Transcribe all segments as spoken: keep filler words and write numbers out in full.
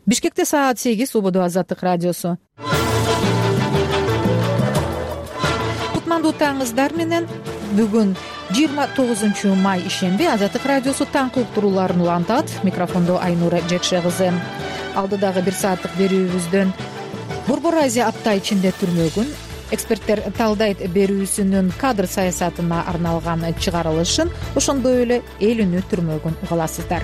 Бишкекте саат сегиз. Убуду Азаттык радиосу. Кутмандуу таңыңыздар менен. Бүгүн жыйырма тогузунчу май ишемби. Азаттык радиосу таңкы уктурууларын улантат. Микрофондо Айнура Жекше кызы. Алдыдагы бир сааттык берүүбүздөн Борбор Азия апта ичинде түрмөгүн, эксперттер талдайт берүүсүнүн кадр саясатына арналган чыгарылышын, ошондой эле эл үнү түрмөгүн угаласыздар.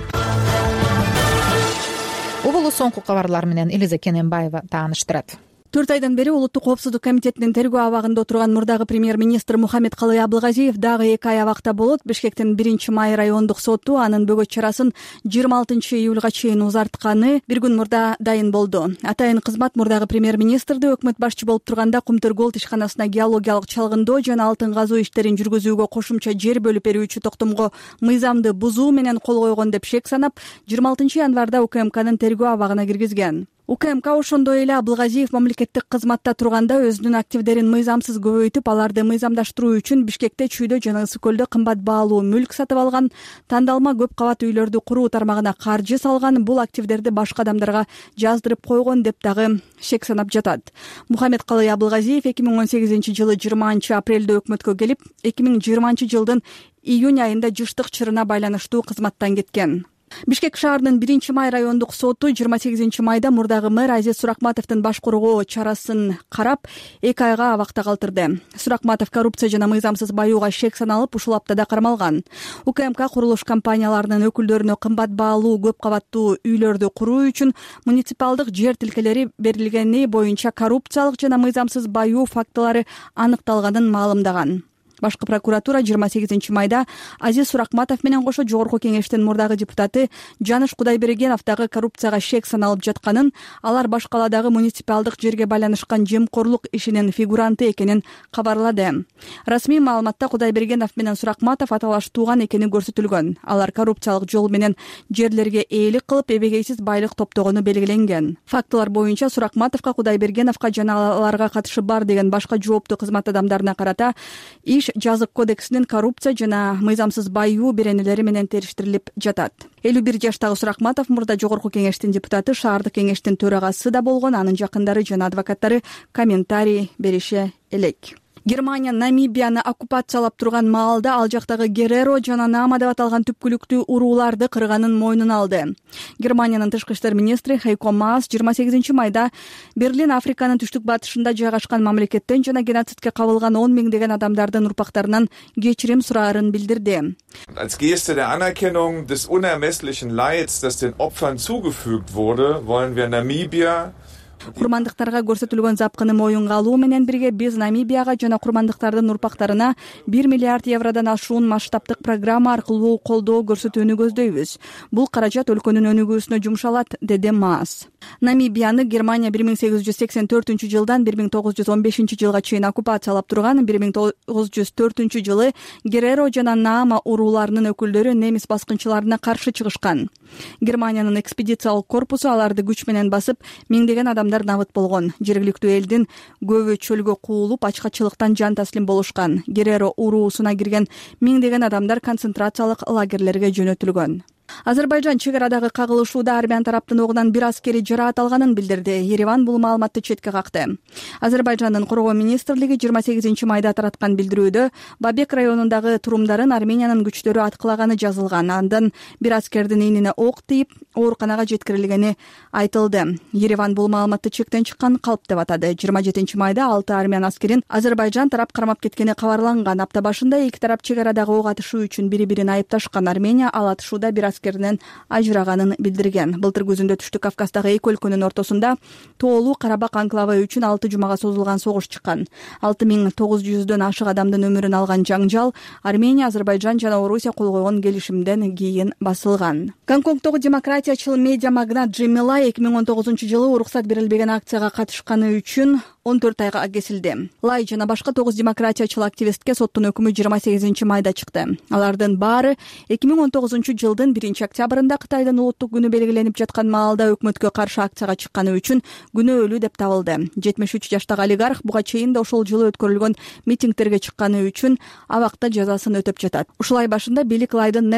Убулу соңку кабарлар менен Элиза Кененбаева тааныштырат. төрт айдан бери Улуттук коопсуздук комитетинин тергөө абагында отурган мурдагы премьер-министр Мухаммедкалый Абылгазиев дагы эки ай абакта болот. Бишкектин биринчи май райондук соту анын бөгөт чарасын жыйырма алтынчы июлга чейин узартканы бир күн мурда дайын болду. Атайын кызмат мурдагы премьер-министрди өкмөт башчы болуп турганда Кумтөр Голд ишканасына геологиялык чалгындоо жана алтын казуу иштерин жүргүзүүгө кошумча жер бөлүп берүүчү токтомго мыйзамды бузуу менен кол койгон деп шек санап, жыйырма алтынчы январда УКМКнын тергөө абагына киргизген. УКМК ошондой эле Абылгазиев мамлекеттик кызматта турганда өзүнүн активдерин мыйзамсыз көбөйтүп, аларды мыйзамдаштыруу үчүн Бишкекте чүйдө жана ысык көлдө кымбат баалуу мүлк сатып алган, тандалма көп кабат үйлөрдү куруу тармагына каржы салган, бул активдерди башка адамдарга жаздырып койгон деп дагы шек санап жатат. Мухаммедкалый Абылгазиев эки миң он сегизинчи жылы жыйырманчы апрелде өкмөткө келип, эки миң жыйырманчы жылдын июнь айында жыштык чырына байланыштуу кызматтан кеткен. Бишкек шаарынын биринчи май райондук соту жыйырма сегизинчи майда мурдагы мэр Азиз Суракматовдун баш коргоо чарасын карап, эки айга абакта калтырды. Суракматов коррупция жана мыйзамсыз баюуга шек саналып, ушул аптада кармалган. УКМК курулуш компанияларынын өкүлдөрүнө кымбат баалуу көп кабаттуу үйлөрдү куруу үчүн муниципалдык жер тилкелери берилгени боюнча коррупциялык жана мыйзамсыз баюу фактылары аныкталганын маалымдаган. Башкы прокуратура жыйырма сегизинчи майда Азиз Суракматов менен кошо Жогорку кеңештин мурдагы депутаты Жаныш Кудайбергенов дагы коррупцияга шек саналып жатканын, алар баш каладагы муниципалдык жерге байланышкан жемкорлук ишинин фигуранты экенин кабарлады. Расмий маалыматта Кудайбергенов менен Суракматов аталаш тууган экени көрсөтүлгөн. Алар коррупциялык жол менен жерлерге ээлик кылып, эбегейсиз байлык топтогону белгиленген. Фактылар боюнча Суракматовго, Кудайбергеновго жана аларга катышы бар деген башка жооптуу кызмат адамдарына карата иш жазык кодексинин коррупция жана мыйзамсыз баюу беренелери менен териштирилип жатат. элүү бир жаштагы Суракматов мурда Жогорку кеңештин депутаты, шаардык кеңештин төрагасы да болгон. Анын жакындары жана адвокаттары комментарий берише элек. Германия Намибияны оккупациялап турган маалда ал жактагы Гереро жана Нама деп аталган түпкүлүктүү урууларды кырганын мойнуна алды. Германиянын тышкы иштер министри Хайко Маас жыйырма сегизинчи майда Берлин Африканын түштүк батышында жайгашкан мамлекеттен жана геноцидке кабылган он миңдеген адамдардын урпактарынан кечирим сураарын билдирди. Als Geste der Anerkennung des unermesslichen Leids, das den Opfern zugefügt wurde, wollen wir Namibia Курмандыктарга көрсөтүлгөн запкыны моюнга алуу менен бирге биз Намибияга жана курмандыктардын урпактарына бир миллиард евродон ашуун масштабдык программа аркылуу колдоо көрсөтүүнү көздөйбүз. Бул каражат өлкөнүн өнүгүүсүнө жумшалат, деди Маас. Намибияны Германия бир миң сегиз жүз сексен төртүнчү жылдан бир миң тогуз жүз он бешинчи жылга чейин оккупациялап турган. бир миң тогуз жүз төртүнчү жылы Гереро жана Нама урууларынын өкүлдөрү немис баскынчыларына каршы чыгышкан. Германиянын экспедициялык корпусу аларды күч менен басып, миңдеген адамдар набыт болгон. Жергиликтүү элдин көбү чөлгө куулуп, ачкачылыктан жан таслим болушкан. Гереро уруусуна кирген миңдеген адамдар концентрациялык лагерлерге жөнөтүлгөн. Азербайжан чек арадагы кагылышууда армян тараптын огунан бир аскери жараат алганын билдирди. Ереван бул маалыматты четке какты. Азербайжандын коргоо министрлиги жыйырма сегизинчи майда тараткан билдирүүдө Бабек районундагы турумдарын Армениянын күчтөрү аткылаганы жазылган. Андан бир аскердин ийнине ок тийип, ооруканага жеткирилгени айтылды. Ереван бул маалыматты чектен чыккан калп деп атады. жыйырма жетинчи майда алты армян аскерин Азербайжан тарап кармап кеткени кабарланган. Апта башында эки тарап чек арадагы ок атышуу үчүн бири-бирин айыпташкан. Армения ал атышууда бир аскеринен ажыраганын билдирген. Былтыр күзүндө Түштүк Кавказдагы эки өлкөнүн ортосунда Тоолуу Карабак анклавы үчүн алты жумага созулган согуш чыккан. алты миң тогуз жүздөн ашык адамдын өмүрүн алган жаңжал Армения, Азербайжан жана Орусия кол койгон келишимден кийин басылган. Гонконгдогу демократиячыл медиа магнат Джимми Лай эки миң он тогузунчу жылы уруксат берилбеген акцияга катышканы үчүн он төрт айга кесилди. Лай жана башка тогуз демократиячыл активистке соттун өкүмү жыйырма сегизинчи майда чыкты. Алардын баары эки миң он тогузунчу жылдын биринчи октябрында Кытайдын улуттук күнү белгиленип жаткан маалда өкмөткө каршы акцияга чыкканы үчүн күнөөлүү деп табылды. жетимиш үч жаштагы олигарх буга чейин да ошол жылы өткөрүлгөн митингтерге чыкканы үчүн абакта жазасын өтөп жатат. Ушул ай башында бийлик Лайдын Next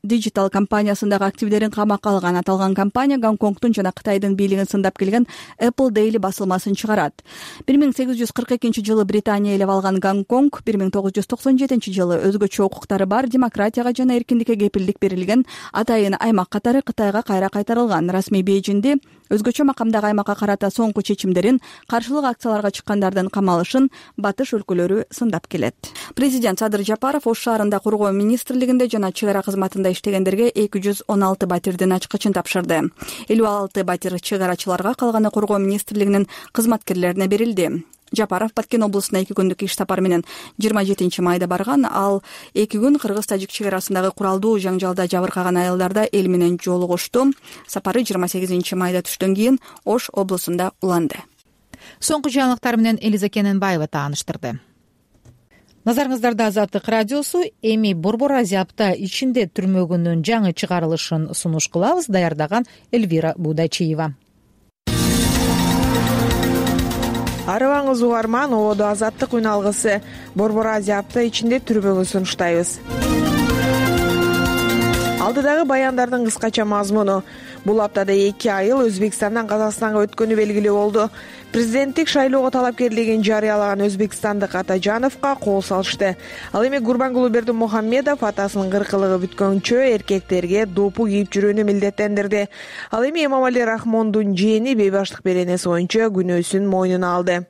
Digital компаниясындагы активдерин камакка алган. Аталган компания Гонконгдун жана Кытайдын бийлигин сындап келген Apple Daily басылмасын чыгарат. бир миң сегиз жүз кырк экинчи жылы Британия ээлеп алган Гонконг бир миң тогуз жүз токсон жетинчи жылы өзгөчө укуктары бар, демократияга жана эркиндикке кепилдик берилген атайын аймак катары Кытайга кайра кайтарылган. Расмий Бейжинди өзгөчө макамдагы аймакка карата соңку чечимдерин, каршылык акцияларга чыккандардын камалышын батыш өлкөлөрү сындап келет. Президент Садыр Жапаров Ош шаарында коргоо министрлигинде жана чек ара кызматында иштегендерге эки жүз он алты батирдин ачкычын тапшырды. элүү алты батир чек арачыларга, калганы коргоо министрлигинин кызматкерлерине берилди. Жапаров Баткен облусуна эки күндүк иш сапар менен жыйырма жетинчи майда барган. Ал эки күн кыргыз-тажик чек арасындагы куралдуу жаңжалда жабыркаган айылдарда эл менен жолугушту. Сапары жыйырма сегизинчи майда түштөн кийин Ош облусунда уланды. Соңку жаңылыктар менен Элиза Кененбаева тааныштырды. Назарыңыздарда Азаттык радиосу. Эми Борбор Азиапта ичинде түрмөгүнүн жаңы чыгарылышын сунуш кылабыз. Даярдаган Эльвира Будачиева. Арыбаңыз угарман, ободо Азаттык үн алгысы. Борбор Азиапта ичинде түрмөгүн сунуштайбыз. Алдыдагы баяндардын кыскача мазмуну. Бул аптада эки айыл Өзбекстандан Казакстанга өткөнү белгилүү болду. Президенттик шайлоого талапкерлигин жарыялаган өзбекстандык Атажановго кол салышты. Ал эми Гурбангулы Бердимухамедов атасынын кыркылыгы бүткөнчө эркектерге допу кийип жүрүүнү милдеттендирди. Ал эми Эмомали Рахмондун жээни бейбаштык беренеси боюнча күнөөсүн мойнуна алды.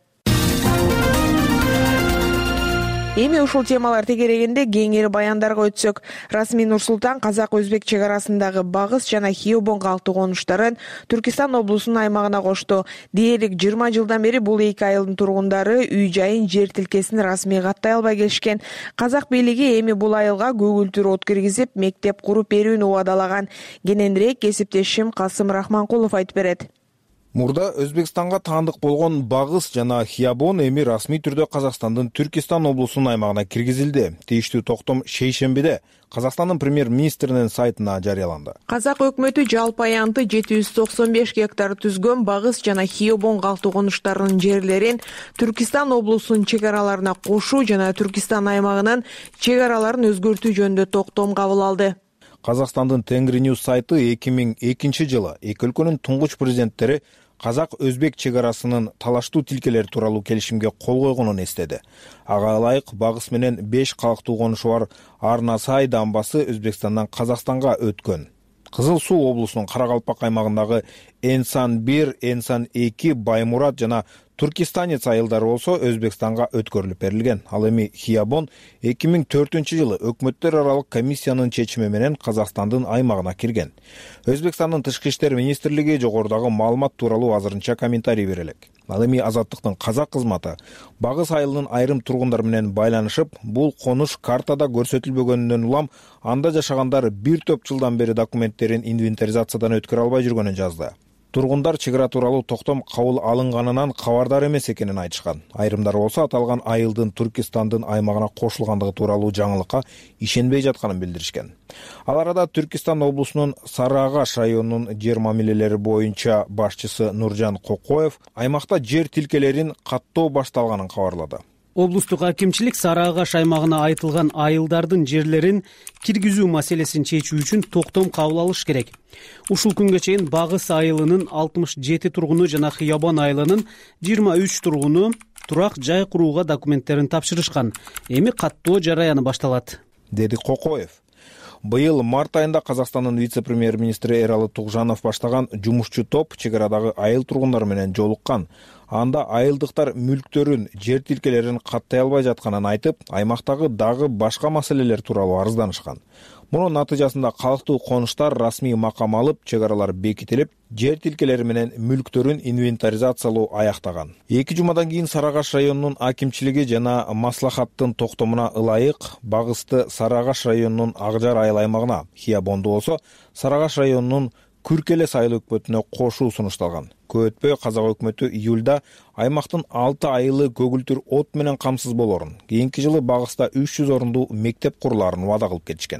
Эми ушул темалар тегерегинде кеңири баяндарга өтсөк, Расмий Нурсултан казак-өзбек чек арасындагы Багыс жана Хиобон калктуу конуштарын Түркистан облусунун аймагына кошту. Дээрлик жыйырма жылдан бери бул эки айылдын тургундары үй-жайын, жер тилкесин расмий каттай албай келишкен. Казак бийлиги эми бул айылга көгүлтүр от киргизип, мектеп куруп берүүнү убадалаган. Кененирээк кесиптешим Касым Рахманкулов айтып берет. Мурда Өзбекстанга таандык болгон Багыс жана Хиябон эми расмий түрдө Казакстандын Түркистан облусунун аймагына киргизилди. Тийиштүү токтом шейшембиде Казакстандын премьер-министринин сайтына жарыяланды. Казак өкмөтү жалпы аянты жети жүз токсон беш гектар түзгөн Багыс жана Хиобон калктуу конуштарынын жерлерин Түркистан облусунун чек араларына кошуу жана Түркистан аймагынын чек араларын өзгөртүү жөнүндө токтом кабыл алды. Казакстандын Тенгриньюз сайты эки миң экинчи жылы эки өлкөнүн туңгуч президенттери казак-өзбек чек арасынын талаштуу тилкелери тууралуу келишимге кол койгонун эстеди. Ага ылайык Багыс менен беш калктуу конушу бар Арнасай дамбасы Өзбекстандан Казакстанга өткөн. Кызыл Суу облусунун Каракалпак аймагындагы Энсан бир, Энсан эки, Баймурат жана Туркистанец айылдары болсо Өзбекстанга өткөрүлүп берилген. Ал эми Хиябон эки миң төртүнчү жылы өкмөттөр аралык комиссиянын чечими менен Казакстандын аймагына кирген. Өзбекстандын тышкы иштер министрлиги жогорудагы маалымат тууралуу азырынча комментарий бере элек. Ал эми Азаттыктын казак кызматы Багыс айылынын айрым тургундар менен байланышып, бул конуш картада көрсөтүлбөгөнүнөн улам анда жашагандар бир топ жылдан бери документтерин инвентаризациядан өткөрө албай жүргөнүн жазды. Тургундар чек ара тууралуу токтом кабыл алынганынан кабардар эмес экенин айтышкан. Айрымдар болсо аталган айылдын Түркистандын аймагына кошулгандыгы тууралуу жаңылыкка ишенбей жатканын билдиришкен. Ал арада Түркистан облусунун Сары Агаш районунун жер мамилелери боюнча башчысы Нуржан Кокоев аймакта жер тилкелерин каттоо башталганын кабарлады. Облустук акимчилик Сары Агаш аймагына айтылган айылдардын жерлерин киргизүү маселесин чечүү үчүн токтом кабыл алыш керек. Ушул күнгө чейин Багыс айылынын алтымыш жети тургуну жана Хиябон айылынын жыйырма үч тургуну турак жай курууга документтерин тапшырышкан. Эми каттоо жараяны башталат, деди Кокоев. Быйыл март айында Казакстандын вице-премьер-министри Эралы Тугжанов баштаган жумушчу топ чек арадагы айыл тургундары менен жолуккан. Анда айылдыктар мүлктөрүн, жер тилкелерин каттай албай жатканын айтып, аймактагы дагы башка маселелер тууралуу арызданышкан. Мунун натыйжасында калктуу конуштар расмий макам алып, чек аралар бекитилип, жер тилкелери менен мүлктөрүн инвентаризациялоо аяктаган. Эки жумадан кийин Сары Агаш районунун акимчилиги жана маслахаттын токтомуна ылайык Багысты Сары Агаш районунун Акжар айыл аймагына, Хиябонду болсо Сары Агаш районунун Күркелес айыл өкмөтүнө кошуу сунушталган. Көп өтпөй казак өкмөтү июлда аймактын алты айылы көгүлтүр от менен камсыз болорун, кийинки жылы Багыста үч жүз орундуу мектеп куруларын убада кылып кетишкен.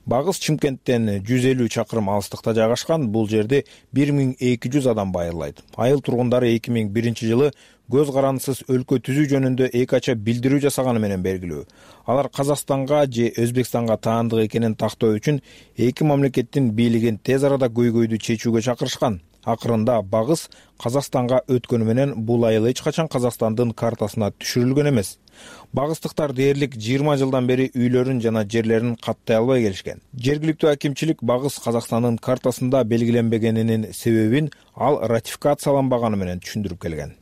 Багыс Чымкенттен жүз элүү чакырым алыстыкта жайгашкан. Бул жерде бир миң эки жүз адам байырлайт. Айыл тургундары эки миң биринчи жылы көз карандысыз өлкө түзүү жөнүндө эки ача билдирүү жасаганы менен белгилүү. Алар Казакстанга же Өзбекстанга таандык экенин тактоо үчүн эки мамлекеттин бийлигин тез арада көйгөйдү чечүүгө чакырышкан. Акырында Багыс Казакстанга өткөнү менен бул айыл эч качан Казакстандын картасына түшүрүлгөн эмес. Багыстыктар дээрлик жыйырма жылдан бери үйлөрүн жана жерлерин каттай албай келишкен. Жергиликтүү акимчилик Багыс Казакстандын картасында белгиленбегенинин себебин ал ратификацияланбаганы менен түшүндүрүп келген.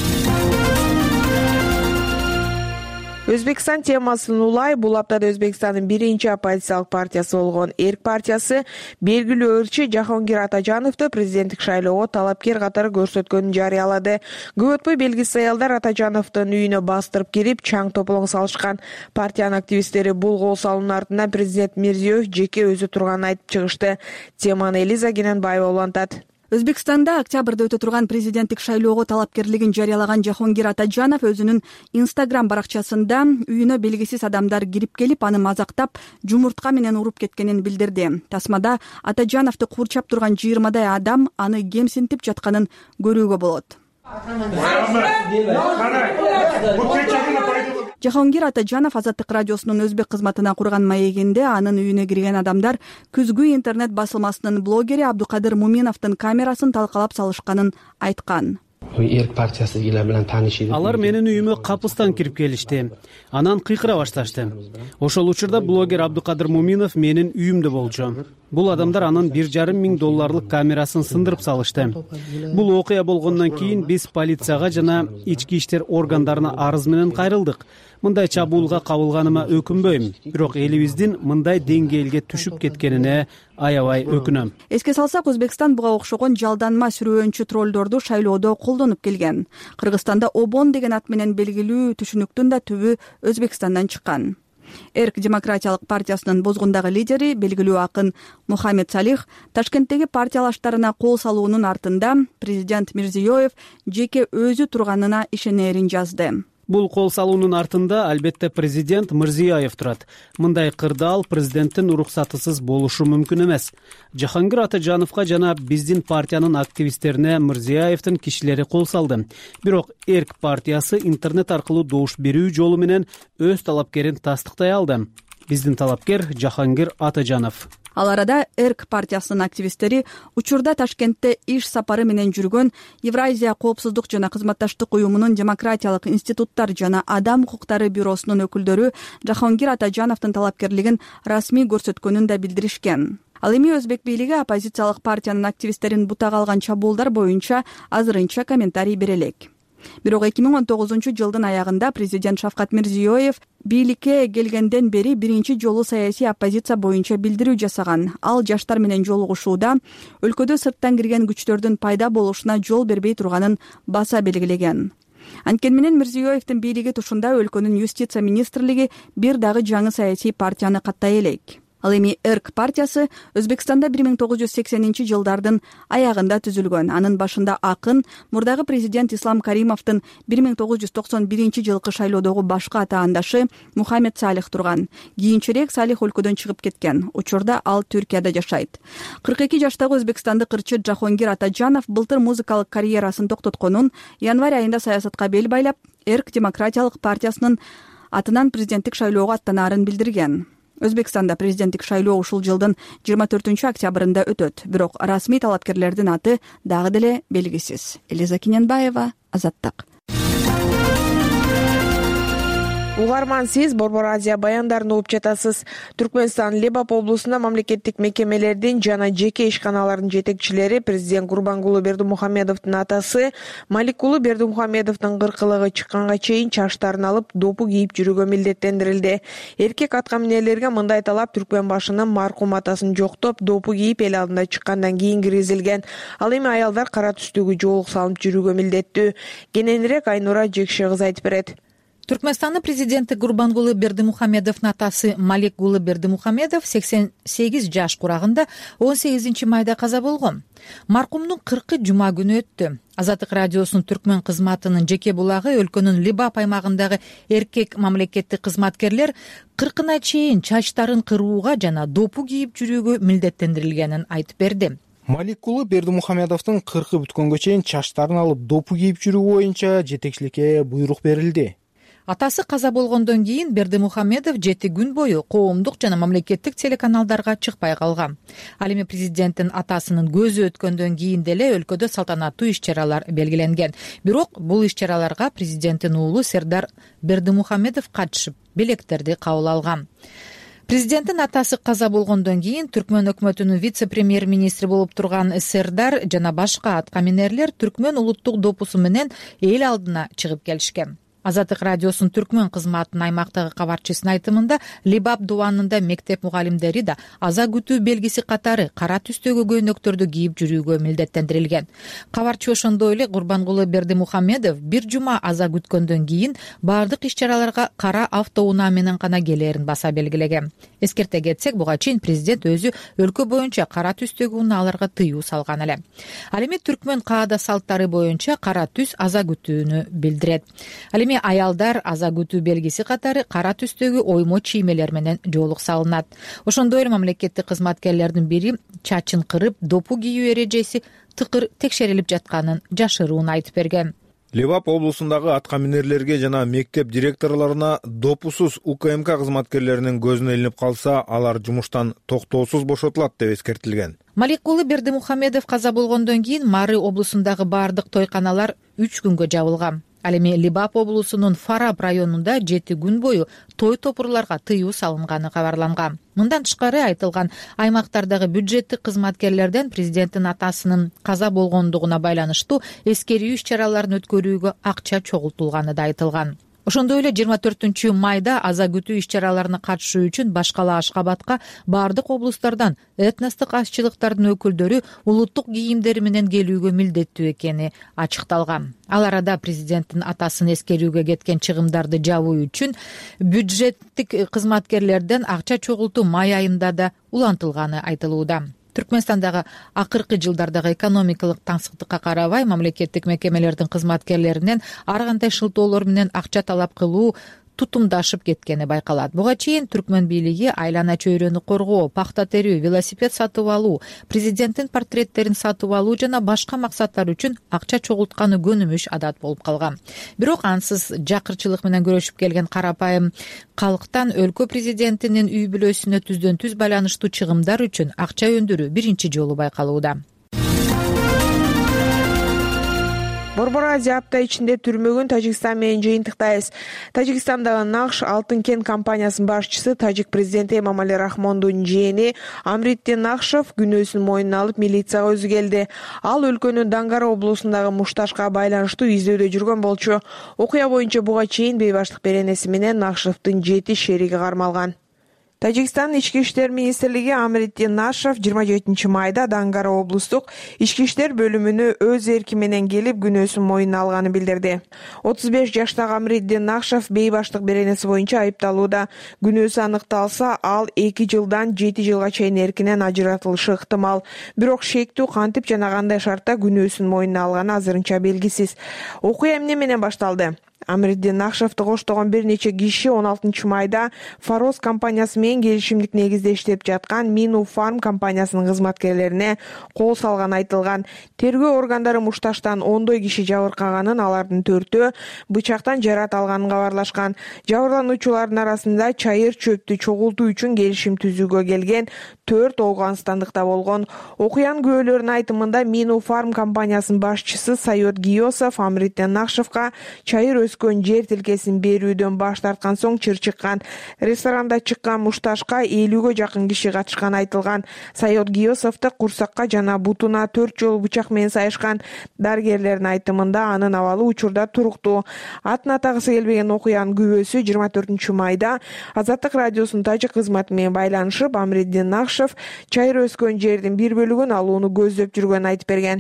Өзбекстан темасын улай, бул аптада Өзбекстандын биринчи оппозициялык партиясы болгон Эрк партиясы белгилүү ырчы Жахонгир Атажановду президенттик шайлоого талапкер катары көрсөткөнүн жарыялады. Көп өтпөй белгисиз аялдар Атажановдун үйүнө бастырып кирип, чаң тополоң салышкан. Партиянын активисттери бул кол салуунун артынан президент Мирзиёев жеке өзү турганын айтып чыгышты. Теманы Элиза Кененбаева улантат. Өзбекстанда октябрда өтө турган президенттик шайлоого талапкерлигин жарыялаган Жахонгир Атажанов өзүнүн Инстаграм баракчасында үйүнө белгисиз адамдар кирип келип, аны мазактап, жумуртка менен уруп кеткенин билдирди. Тасмада Атажановду курчап турган жыйырмадай адам аны кемсинтип жатканын көрүүгө болот. Жахонгир Атажанов Азаттык радиосунун өзбек кызматына курган маегинде анын үйүнө кирген адамдар күзгү интернет басылмасынын блогери Абдукадыр Муминовдун камерасын талкалап салышканын айткан. Эрк партиясы менен таанышты. Алар менин үйүмө капыстан кирип келишти. Анан кыйкыра башташты. Ошол учурда блогер Абдукадыр Муминов менин үйүмдө болчу. Бул адамдар анын бир жарым миң долларлык камерасын сындырып салышты. Бул окуя болгондон кийин биз полицияга жана ички иштер органдарына арыз менен кайрылдык. Мындай чабуулга кабылганыма өкүнбөйм, бирок элибиздин мындай деңгээлге түшүп кеткенине аябай өкүнөм. Эске салсак, Өзбекстан буга окшогон жалданма сүрөөнчү троллдорду шайлоодо колдонуп келген. Кыргызстанда Обон деген ат менен белгилүү түшүнүктүн да түбү Өзбекстандан чыккан. Эрк демократиялык партиясынын бозгундагы лидери, белгилүү акын Мухаммед Салих Ташкенттеги партиялаштарына кол салуунун артында президент Мирзиёев жеке өзү турганына ишенерин жазды. Бул кол салуунун артында албетте президент Мирзиёев турат. Мындай кырдаал президенттин уруксатысыз болушу мүмкүн эмес. Жахонгир Атажановго жана биздин партиянын активисттерине Мирзиёевдин кишилери кол салды. Бирок Эрк партиясы интернет аркылуу добуш берүү жолу менен өз талапкерин тастыктай алды. Биздин талапкер Жахонгир Атажанов. Ал арада Эрк партиясынын активисттери учурда Ташкентте иш сапары менен жүргөн Евразия коопсуздук жана кызматташтык уюмунун демократиялык институттар жана адам укуктары бюросунун өкүлдөрү Жахонгир Атажановдун талапкерлигин расмий көрсөткөнүн да билдиришкен. Ал эми өзбек бийлиги оппозициялык партиянын активисттерин бутага алган чабуулдар боюнча азырынча комментарий бере элек. Бирок эки миң он тогузунчу жылдын аягында президент Шавкат Мирзиёев бийликке келгенден бери биринчи жолу саясий оппозиция боюнча билдирүү жасаган. Ал жаштар менен жолугушууда өлкөдө сырттан кирген күчтөрдүн пайда болушуна жол бербей турганын баса белгилеген. Анткени менен Мирзиёевдин бийлиги тушунда өлкөнүн юстиция министрлиги бир дагы жаңы саясий партияны каттай элек. Ал эми Эрк партиясы Өзбекстанда бир миң тогуз жүз сексенинчи жылдардын аягында түзүлгөн. Анын башында акын, мурдагы президент Ислам Каримовдун бир миң тогуз жүз токсон биринчи жылкы шайлоодогу башкы атаандашы Мухаммед Салих турган. Кийинчерээк Салих өлкөдөн чыгып кеткен. Учурда ал Түркияда жашайт. кырк эки жаштагы өзбекстандык ырчы Жахонгир Атажанов былтыр музыкалык карьерасын токтотконун, январь айында саясатка бел байлап, Эрк демократиялык партиясынын атынан президенттик шайлоого аттанаарын билдирген. Өзбекстанда президенттик шайлоо ушул жылдын жыйырма төртүнчү октябрында өтөт, бирок расмий талапкерлердин аты дагы деле белгисиз. Элиза Кененбаева, Азаттык. Угарман, сиз Борбор Азия баяндарын угуп жатасыз. Түркмөнстан Лебап облусунда мамлекеттик мекемелердин жана жеке ишканалардын жетекчилери президент Гурбангулы Бердимухамедовдун атасы Маликулы Бердимухамедовдун кыркылыгы чыкканга чейин чачтарын алып, допу кийип жүрүүгө милдеттендирилди. Эркек аткаминерлерге мындай талап Түркмөн башынын маркум атасын жоктоп, допу кийип эл алдына чыккандан кийин киргизилген. Ал эми аялдар кара түстөгү жоолук салынып жүрүүгө милдеттүү. Кененирээк Айнура Жекше кызы айтып берет. Түркмөнстандын президенти Гурбангулы Бердимухамедовдун атасы Маликгулы Бердимухамедов сексен сегиз жаш курагында он сегизинчи майда каза болгон. Маркумдун кыркы жума күнү өттү. Азаттык радиосунун түркмөн кызматынын жеке булагы өлкөнүн Либап аймагындагы эркек мамлекеттик кызматкерлер кыркына чейин чачтарын кырууга жана допу кийип жүрүүгө милдеттендирилгенин айтып берди. Маликгулы Бердимухамедовдун кыркы бүткөнгө чейин чачтарын алып допу кийип жүрүү боюнча жетекчиликке буйрук берилди. Атасы каза болгондон кийин Бердимухамедов жети күн бою коомдук жана мамлекеттик телеканалдарга чыкпай калган. Ал эми президенттин атасынын көзү өткөндөн кийин деле өлкөдө салтанаттуу иш-чаралар белгиленген. Бирок бул иш-чараларга президенттин уулу Сердар Бердимухамедов катышып, белектерди кабыл алган. Президенттин атасы каза болгондон кийин Түркмөн өкмөтүнүн вице-премьер-министри болуп турган Сердар жана башка аткаминерлер түркмөн улуттук допусу менен эл алдына чыгып келишкен. Азаттык радиосунун түркмөн кызматынын аймактагы кабарчысынын айтымында Либап дубанында мектеп мугалимдери да аза күтүү белгиси катары кара түстөгү көйнөктөрдү кийип жүрүүгө милдеттендирилген. Кабарчы ошондой эле Гурбангулы Бердимухамедов бир жума аза күткөндөн кийин баардык иш-чараларга кара автоунаа менен гана келээрин баса белгилеген. Эскерте кетсек, буга чейин президент өзү өлкө боюнча кара түстөгү унааларга тыюу салган эле. Ал эми түркмөн каада салттары боюнча кара түс аза күтүүнү билдирет. Ал эми аялдар аза күтүү белгиси катары кара түстөгү оймо чиймелер менен жоолук салынат. Ошондой эле мамлекеттик кызматкерлердин бири чачын кырып допу кийүү эрежеси тыкыр текшерилип жатканын жашыруун айтып берген. Либап облусундагы аткаминерлерге жана мектеп директорлоруна допусуз УКМК кызматкерлеринин көзүнө илинип калса, алар жумуштан токтоосуз бошотулат деп эскертилген. Маликгулы Бердимухамедов каза болгондон кийин Мары облусундагы баардык тойканалар үч күнгө жабылган. Ал эми Либап облусунун Фараб районунда жети күн бою той топурларга тыюу салынганы кабарланган. Мындан тышкары айтылган аймактардагы бюджеттик кызматкерлерден президенттин атасынын каза болгондугуна байланыштуу эскерүү иш-чараларын өткөрүүгө акча чогултулганы да айтылган. Ошондой эле жыйырма төртүнчү майда аза күтүү иш-чараларына катышуу үчүн башкала Ашкабадка баардык облустардан этностук азчылыктардын өкүлдөрү улуттук кийимдери менен келүүгө милдеттүү экени ачыкталган. Ал арада президенттин атасын эскерүүгө кеткен чыгымдарды жабуу үчүн бюджеттик кызматкерлерден акча чогултуу май айында да улантылганы айтылууда. Түркмөнстандагы акыркы жылдардагы экономикалык таңсыктыкка карабай мамлекеттик мекемелердин кызматкерлеринен ар кандай шылтоолор менен акча талап кылуу тутумдашып кеткени байкалат. Буга чейин түркмөн бийлиги айлана чөйрөнү коргоо, пахта терүү, велосипед сатып алуу, президенттин портреттерин сатып алуу жана башка максаттар үчүн акча чогултканы көнүмүш адат болуп калган. Бирок ансыз жакырчылык менен күрөшүп келген карапайым калктан өлкө президентинин үй бүлөсүнө түздөн түз байланыштуу чыгымдар үчүн акча өндүрүү биринчи жолу байкалууда. Борбор Азия апта ичинде түрмөгүн Тажикстан менен жыйынтыктайбыз. Тажикстандагы Нахш Алтын кен компаниясынын башчысы тажик президенти Эмомали Рахмондун жээни Амритдин Нахшев күнөөсүн мойнуна алып милицияга өзү келди. Ал өлкөнүн Дангара облусундагы Мушташка байланыштуу издөөдө жүргөн болчу. Окуя боюнча буга чейин бейбаштык беренеси менен Нахшевдин жети шериги кармалган. Тажикстандын ички иштер министрлиги Амритдин Нахшев жыйырма жетинчи майда Дангара облустук ички иштер бөлүмүнө өз эрки менен келип күнөөсүн мойнуна алганын билдирди. отуз беш жаштагы Амритдин Нахшев бейбаштык беренеси боюнча айыпталууда. Күнөөсү аныкталса, ал эки жылдан жети жылга чейин эркинен ажыратылышы ыктымал. Бирок шектүү кантип жана кандай шартта күнөөсүн мойнуна алганы азырынча белгисиз. Окуя эмне менен башталды? Амритдин Нахшевди коштогон бир нече киши он алтынчы майда Фарос компаниясы менен келишимдик негизде иштеп жаткан Мину Фарм компаниясынын кызматкерлерине кол салган айтылган. Тергөө органдары Мушташтан ондой киши жабыркаганын, алардын төртөө бычактан жарат алганын кабарлашкан. Жабырлануучулардын арасында чайыр чөптү чогултуу үчүн келишим түзүүгө келген төрт оуганстандык да болгон. Окуянын күбөлөрүнүн айтымында Мину Фарм компаниясынын башчысы Сайот Гиосов Амритдин Нахшевга чайыр өскөн жер тилкесин берүүдөн баш тарткан соң чыр чыккан. Ресторанда чыккан Мушташка элүүгө жакын киши катышкан айтылган. Сайот Гиосовду курсакка жана бутуна төрт жолу бычак менен сайышкан. Дарыгерлердин айтымында анын абалы учурда туруктуу. Атын атагысы келбеген окуянын күбөсү жыйырма төртүнчү майда Азаттык радиосунун тажик кызматы менен байланышып, Амритдин Нахшев чайыр өскөн жердин бир бөлүгүн алууну көздөп жүргөнүн айтып берген.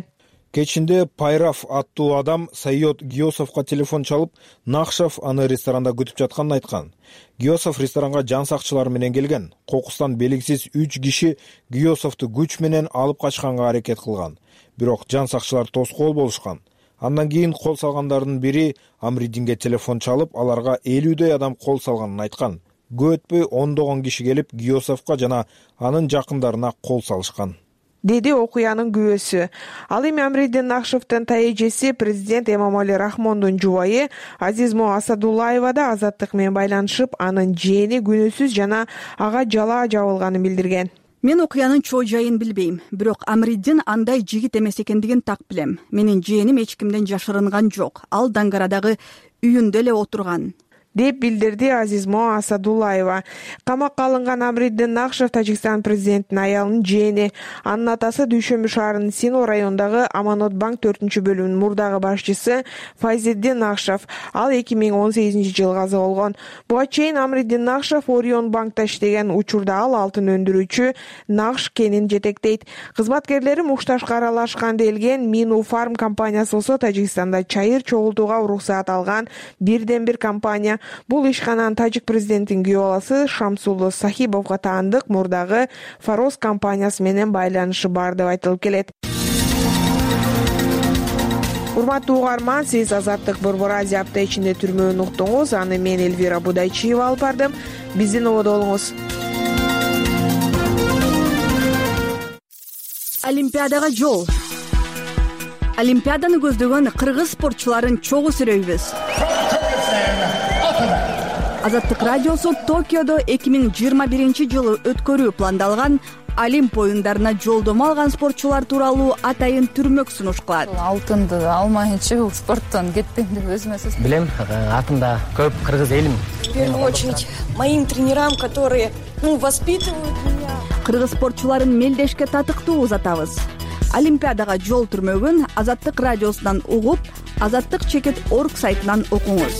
Кечинде Пайрав аттуу адам Сайот Гиосовго телефон чалып, Нахшев аны ресторанда күтүп жатканын айткан. Гиосов ресторанга жан сакчылар менен келген. Кокустан белгисиз үч киши Гиосовду күч менен алып качканга аракет кылган. Бирок жан сакчылар тоскоол болушкан. Андан кийин кол салгандардын бири Амриддинге телефон чалып, аларга элүүдөй адам кол салганын айткан. Көп өтпөй ондогон киши келип Гиосовго жана анын жакындарына кол салышкан, деди окуянын күбөсү. Ал эми Амриддин Нахшевдин тайэжеси президент Эмомали Рахмондун жубайы Азизмо Асадуллаева да азаттык менен байланышып, анын жээни күнөөсүз жана ага жалаа жабылганын билдирген. Мен окуянын чоо жайын билбейм, бирок Амриддин андай жигит эмес экендигин так билем. Менин жээним эч кимден жашырынган жок. Ал Дангарадагы үйүндө эле отурган, деп билдирди Азизмо Асадуллаева. Камакка алынган Амриддин Нахшев Тажикстан президентинин аялынын жээни. Анын атасы Дүйшөмбү шаарынын Сино районундагы Аманот банк төртүнчү бөлүмүнүн мурдагы башчысы Файзиддин Нахшев. Ал эки миң он сегизинчи жылы каза болгон. Буга чейин Амриддин Нахшев Орион банкта иштеген учурда ал алтын өндүрүүчү Нахш кенин жетектейт. Кызматкерлери мушташка аралашкан делген Мину Фарм компаниясы болсо Тажикстанда чайыр чогултууга уруксаат алган бирден бир компания. Бул ишкананын тажик президентинин күйөө баласы Шамсулло Сахибовго таандык мурдагы Фарос компаниясы менен байланышы бар деп айтылып келет. Урматтуу угарман, сиз Азаттык Борбор Азия апта ичинде түрмөөнү уктуңуз. Аны мен Эльвира Будайчиева алып бардым. Биздин ободо болуңуз. Олимпиадага жол. Олимпиаданы көздөгөн кыргыз спортчуларын чогуу сүрөйбүз. Азаттык радиосу Токиодо эки миң жыйырма биринчи жылы өткөрүү пландалган Олимп оюндарына жолдомо алган спортчулар тууралуу атайын түрмөк сунуш кылат. Алтынды алмайынча бул спорттон кетпейм деп өзүмө сөз Билем, атымда көп кыргыз элим. В первую очередь моим тренерам, которые, ну, воспитывают меня. Кыргыз спортчуларын мелдешке татыктуу узатабыз. Олимпиадага жол түрмөгүн Азаттык радиосунан угуп, азаттык чекит орг сайтынан окуңуз.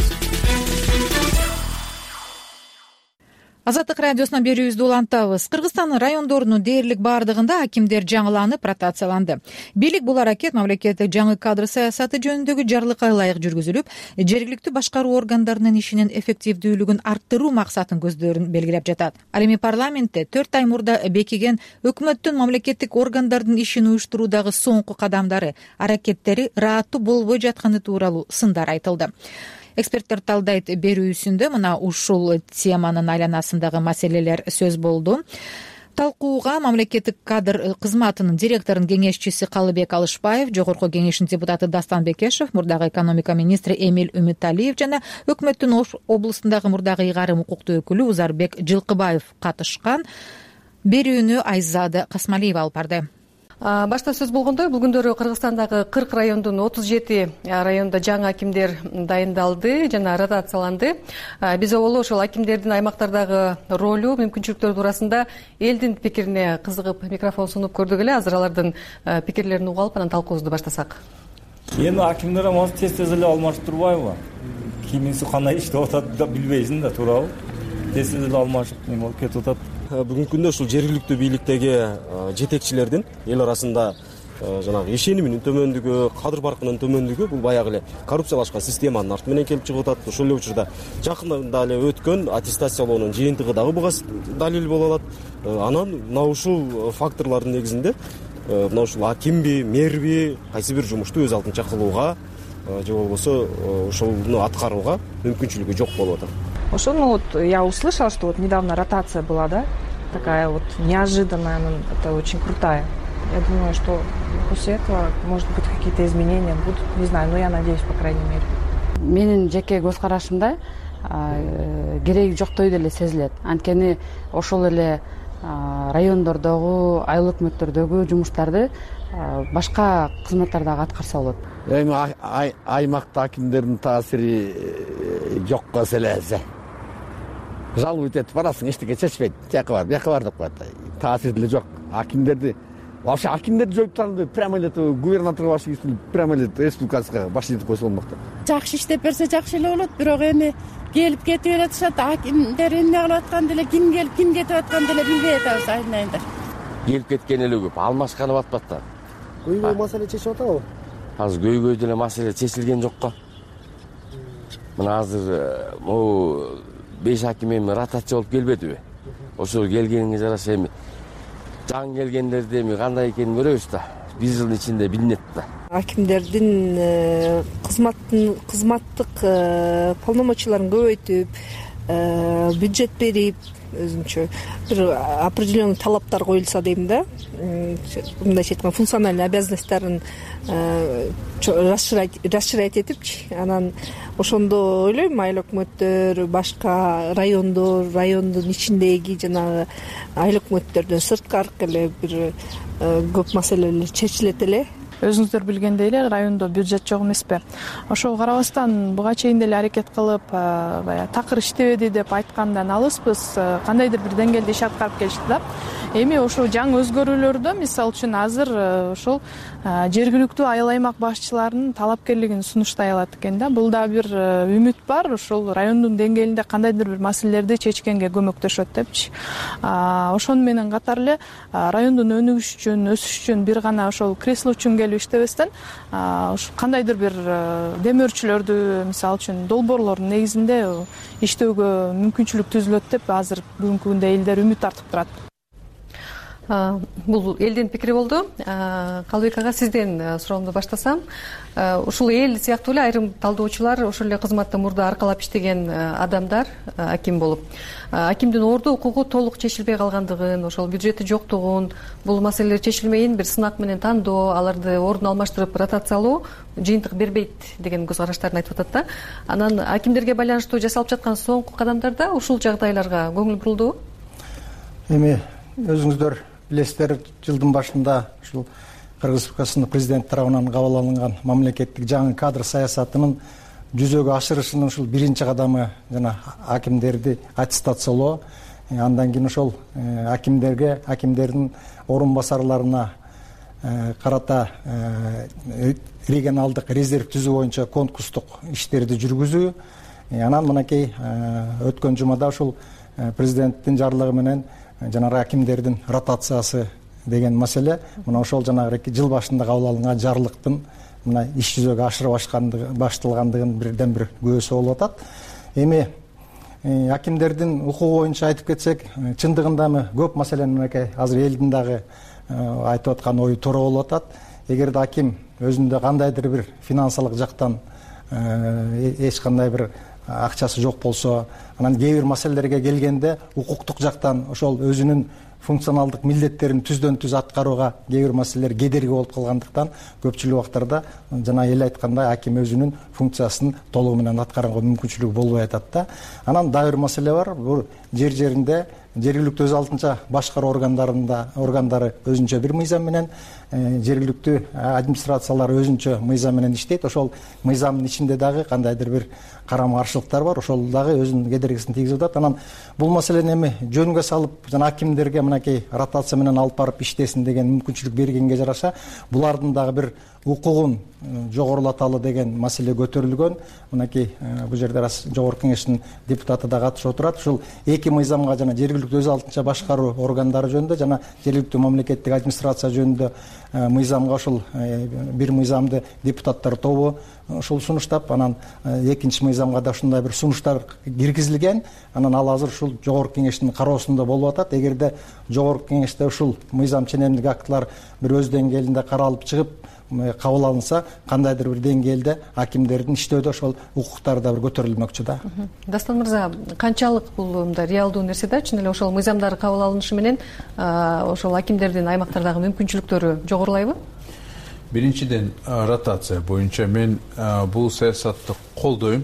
Азаттык радиосуна берүүбүздү улантабыз. Кыргызстандын райондорунун дээрлик бардыгында акимдер жаңыланып ротацияланды. Бийлик бул аракет мамлекеттик жаңы кадр саясаты жөнүндөгү жарлыкка ылайык жүргүзүлүп, жергиликтүү башкаруу органдарынын ишинин эффективдүүлүгүн арттыруу максатын көздөрүн белгилеп жатат. Ал эми парламентте төрт ай мурда бекиген өкмөттүн мамлекеттик органдардын ишин уюштуруудагы соңку кадамдары, аракеттери ырааттуу болбой жатканы тууралуу сындар айтылды. Эксперттер талдайт берүүсүндө мына ушул теманын айланасындагы маселелер сөз болду. Талкууга мамлекеттик кадр кызматынын директорунун кеңешчиси Калыбек Алышбаев, жогорку кеңештин депутаты Дастан Бекешев, мурдагы экономика министри Эмиль Үмүталиев жана өкмөттүн Ош облусундагы мурдагы ыйгарым укуктуу өкүлү Узарбек Жылкыбаев катышкан. Берүүнү Айзада Касмалиева алып барды. Башта сөз болгондой, бул күндөрү Кыргызстандагы кырк райондун отуз жети районунда жаңы акимдер дайындалды жана ротацияланды. Биз оболу ошол акимдердин аймактардагы ролу, мүмкүнчүлүктөрү туурасында элдин пикирине кызыгып микрофон сунуп көрдүк эле. Азыр алардын пикирлерин угуп алып, анан талкуубузду баштасак. Эми акимдер может тез-тез эле алмаштырбайбы? Кимиси кандай иштеп атат да билбейсиң да, туурабы? Тез-тез эле алмашып эме болуп кетип атат. Бүгүнкү күндө ушул жергиликтүү бийликтеги жетекчилердин эл арасында жанагы ишениминин төмөндүгү, кадыр баркынын төмөндүгү бул баягы эле коррупциялашкан системанын арты менен келип чыгып атат. Ошол эле учурда жакында эле өткөн аттестациялоонун жыйынтыгы дагы буга далил боло алат. Анан мына ушул факторлордун негизинде мына ушул акимби, мэрби кайсы бир жумушту өз алдынча кылууга же болбосо ошону аткарууга мүмкүнчүлүгү жок болуп атат. Ошо, ну вот я услышала, что вот недавно ротация была, да, такая вот неожиданная, ну, это очень крутая. Я думаю, что после этого, может быть, какие-то изменения будут, не знаю, но я надеюсь, по крайней мере. Менин жеке көз карашымда кереги жоктой деле сезилет. Анткени ошол эле райондордогу, айыл өкмөттөрдөгү жумуштарды башка кызматтар дагы аткарса болот. Эми аймакта акимдердин таасири жокко селезе. Жалобы этип барасың, эчтеке чечпейт. Тияка бар, бияка бар деп коет. Таасир деле жок. Акимдерди, вообще акимдерди жоюп тастады, прямо эле губернатор башы прямо эле республикага баш этип койсо болмок да. Жакшы иштеп берсе жакшы эле болот, бирок эми келип кетип бератышат. Акимдер эмне кылып аткан деле, ким келип ким кетип аткан деле билбей атабыз, айнайындар. Келип кеткен эле көп, алмашканы батпат да. Көйгөй маселе чечип атабы? азыр көйгөй деле маселе чечилген жок го. Мына азыр могу беш аким эми ротация болуп келбедиби? Ошол келгениңе жараша эми жаңы келгендерди эми кандай экенин көрөбүз да. Бир жылдын ичинде билинет да. Акимдердин кызматтын кызматтык полномочияларын көбөйтүп, бюджет берип, өзүнчө бир определенный талаптар коюлса дейм да. Мындайча айтканда функциональный обязанностьтарын расширять этипчи, анан ошондо ойлойм айыл өкмөттөр, башка райондор, райондун ичиндеги жанагы айыл өкмөттөрдөн сырткары эле бир көп маселелер чечилет эле. Өзүңүздөр билгендей эле райондо бюджет жок эмеспи. Ошого карабастан буга чейин деле аракет кылып, баягы такыр иштебеди деп айткандан алыспыз. Кандайдыр бир деңгээлде иш аткарып келишти да. Эми ошол жаңы өзгөрүүлөрдө мисалы үчүн азыр ошол жергиликтүү айыл аймак башчыларынын талапкерлигин сунуштай алат экен да. Бул да бир үмүт бар, ошол райондун деңгээлинде кандайдыр бир маселелерди чечкенге көмөктөшөт депчи. Ошону менен катар эле райондун өнүгүшү үчүн, өсүшү үчүн бир гана ошол кресло үчүн келип иштебестен, кандайдыр бир демөөрчүлөрдү, мисалы үчүн долбоорлордун негизинде иштөөгө мүмкүнчүлүк түзүлөт деп азыр бүгүнкү күндө элдер үмүт артып турат. Бул элдин пикири болду. Калыбек ага, сизден суроомду баштасам, ушул эл сыяктуу эле айрым талдоочулар ошол эле кызматты мурда аркалап иштеген адамдар аким болуп, акимдин орду укугу толук чечилбей калгандыгын, ошол бюджети жоктугун, бул маселелер чечилмейин бир сынак менен тандоо, аларды ордун алмаштырып ротациялоо жыйынтык бербейт деген көз караштарын айтып атат да. Анан акимдерге байланыштуу жасалып жаткан соңку кадамдарда ушул жагдайларга көңүл бурулдубу? Эми өзүңүздөр билесиздер, жылдын башында ушул Кыргыз Республикасынын президенти тарабынан кабыл алынган мамлекеттик жаңы кадр саясатынын жүзөгө ашырышынын ушул биринчи кадамы жана акимдерди аттестациялоо. Андан кийин ошол акимдерге, акимдердин орун басарларына карата регионалдык резерв түзүү боюнча конкурстук иштерди жүргүзүү. Анан мынакей өткөн жумада ушул президенттин жарлыгы менен жанагы акимдердин ротациясы деген маселе, мына ошол жанагы жыл башында кабыл алынган жарлыктын мына иш жүзөгө ашырып башталгандыгын бирден бир күбөсү болуп атат. Эми акимдердин укугу боюнча айтып кетсек, чындыгында эми көп маселени мынакей азыр элдин дагы айтып аткан ою туура болуп атат. Эгерде аким өзүндө кандайдыр бир финансылык жактан эч кандай бир акчасы жок болсо, анан кээ бир маселелерге келгенде укуктук жактан ошол өзүнүн функционалдык милдеттерин түздөн түз аткарууга кээ бир маселелер кедерги болуп калгандыктан көпчүлүк убактарда жана эл айткандай аким өзүнүн функциясын толугу менен аткарганга мүмкүнчүлүгү болбой атат да. Анан дагы бир маселе бар. Бул жер жеринде жергиликтүү өз алдынча башкаруу органдарында органдары өзүнчө бир мыйзам менен, жергиликтүү администрациялар өзүнчө мыйзам менен иштейт. Ошол мыйзамдын ичинде дагы кандайдыр бир карама каршылыктар бар. Ошол дагы өзүнүн кедергисин тийгизип атат. Анан бул маселени эми жөнгө салып, жана акимдерге мынакей ротация менен алып барып иштесин деген мүмкүнчүлүк бергенге жараша, булардын дагы бир укугун жогорулаталы деген маселе көтөрүлгөн. Мынакей бул жерде раз жогорку кеңештин депутаты да катышып отурат. Ушул эки мыйзамга, жана жергиликтүү өз алдынча башкаруу органдары жөнүндө жана жергиликтүү мамлекеттик администрация жөнүндө мыйзамга ошол бир мыйзамды депутаттар тобу ушул сунуштап, анан экинчи мыйзамга да ушундай бир сунуштар киргизилген. Анан ал азыр ушул жогорку кеңештин кароосунда болуп атат. Эгерде жогорку кеңеште ушул мыйзам ченемдик актылар бир өз деңгээлинде каралып чыгып кабыл алынса, кандайдыр бир деңгээлде акимдердин иштөөдө ошол укуктары да бир көтөрүлмөкчү да. Дастан мырза, канчалык бул мындай реалдуу нерсе да, чын эле ошол мыйзамдар кабыл алынышы менен ошол акимдердин аймактардагы мүмкүнчүлүктөрү жогорулайбы? Биринчиден, ротация боюнча мен бул саясатты колдойм.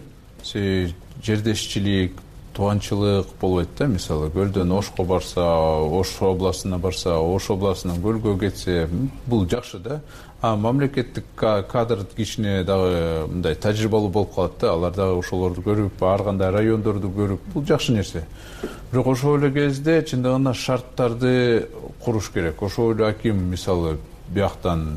Жердешчилик, тууганчылык болбойт да. Мисалы, Көлдөн Ошко барса, Ош областына барса, Ош областынан Көлгө кетсе, бул жакшы да. А мамлекеттик кадр кишине дагы мындай тажрыйбалуу болуп калат да. Алар дагы ошолорду көрүп, ар кандай райондорду көрүп, бул жакшы нерсе. Бирок ошол эле кезде чындыгында шарттарды куруш керек. Ошол эле аким, мисалы, бияктан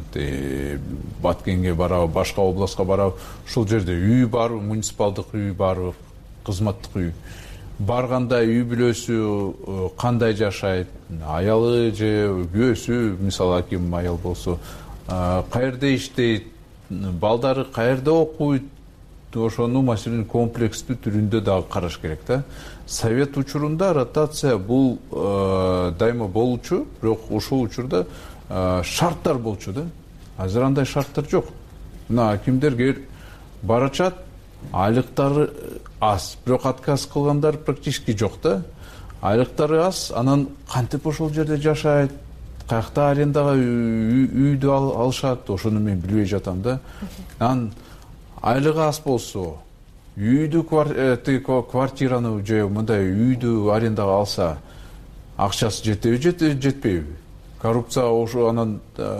Баткенге барабы, башка областка барабы, ушул жерде үй барбы, муниципалдык үй барбы, кызматтык үй. Барганда үй бүлөсү кандай жашайт, аялы же күйөөсү, мисалы аким аял болсо, каерде иштейт, балдары каерде окуйт, ошону маселени комплекстүү түрүндө дагы караш керек да. Совет учурунда ротация бул дайыма болчу, бирок ошол учурда шарттар болчу да. Азыр андай шарттар жок. Мына акимдер барачат, айлыктары аз, бирок отказ кылгандар практически жок да. Айлыктары аз, анан кантип ошол жерде жашайт, каякта арендага үйдү алышат, ошону мен билбей жатам да. Анан айлыгы аз болсо, үйдү квартираны же мындай үйдү арендага алса, акчасы жетеби, жетпейби? Коррупция ошо анан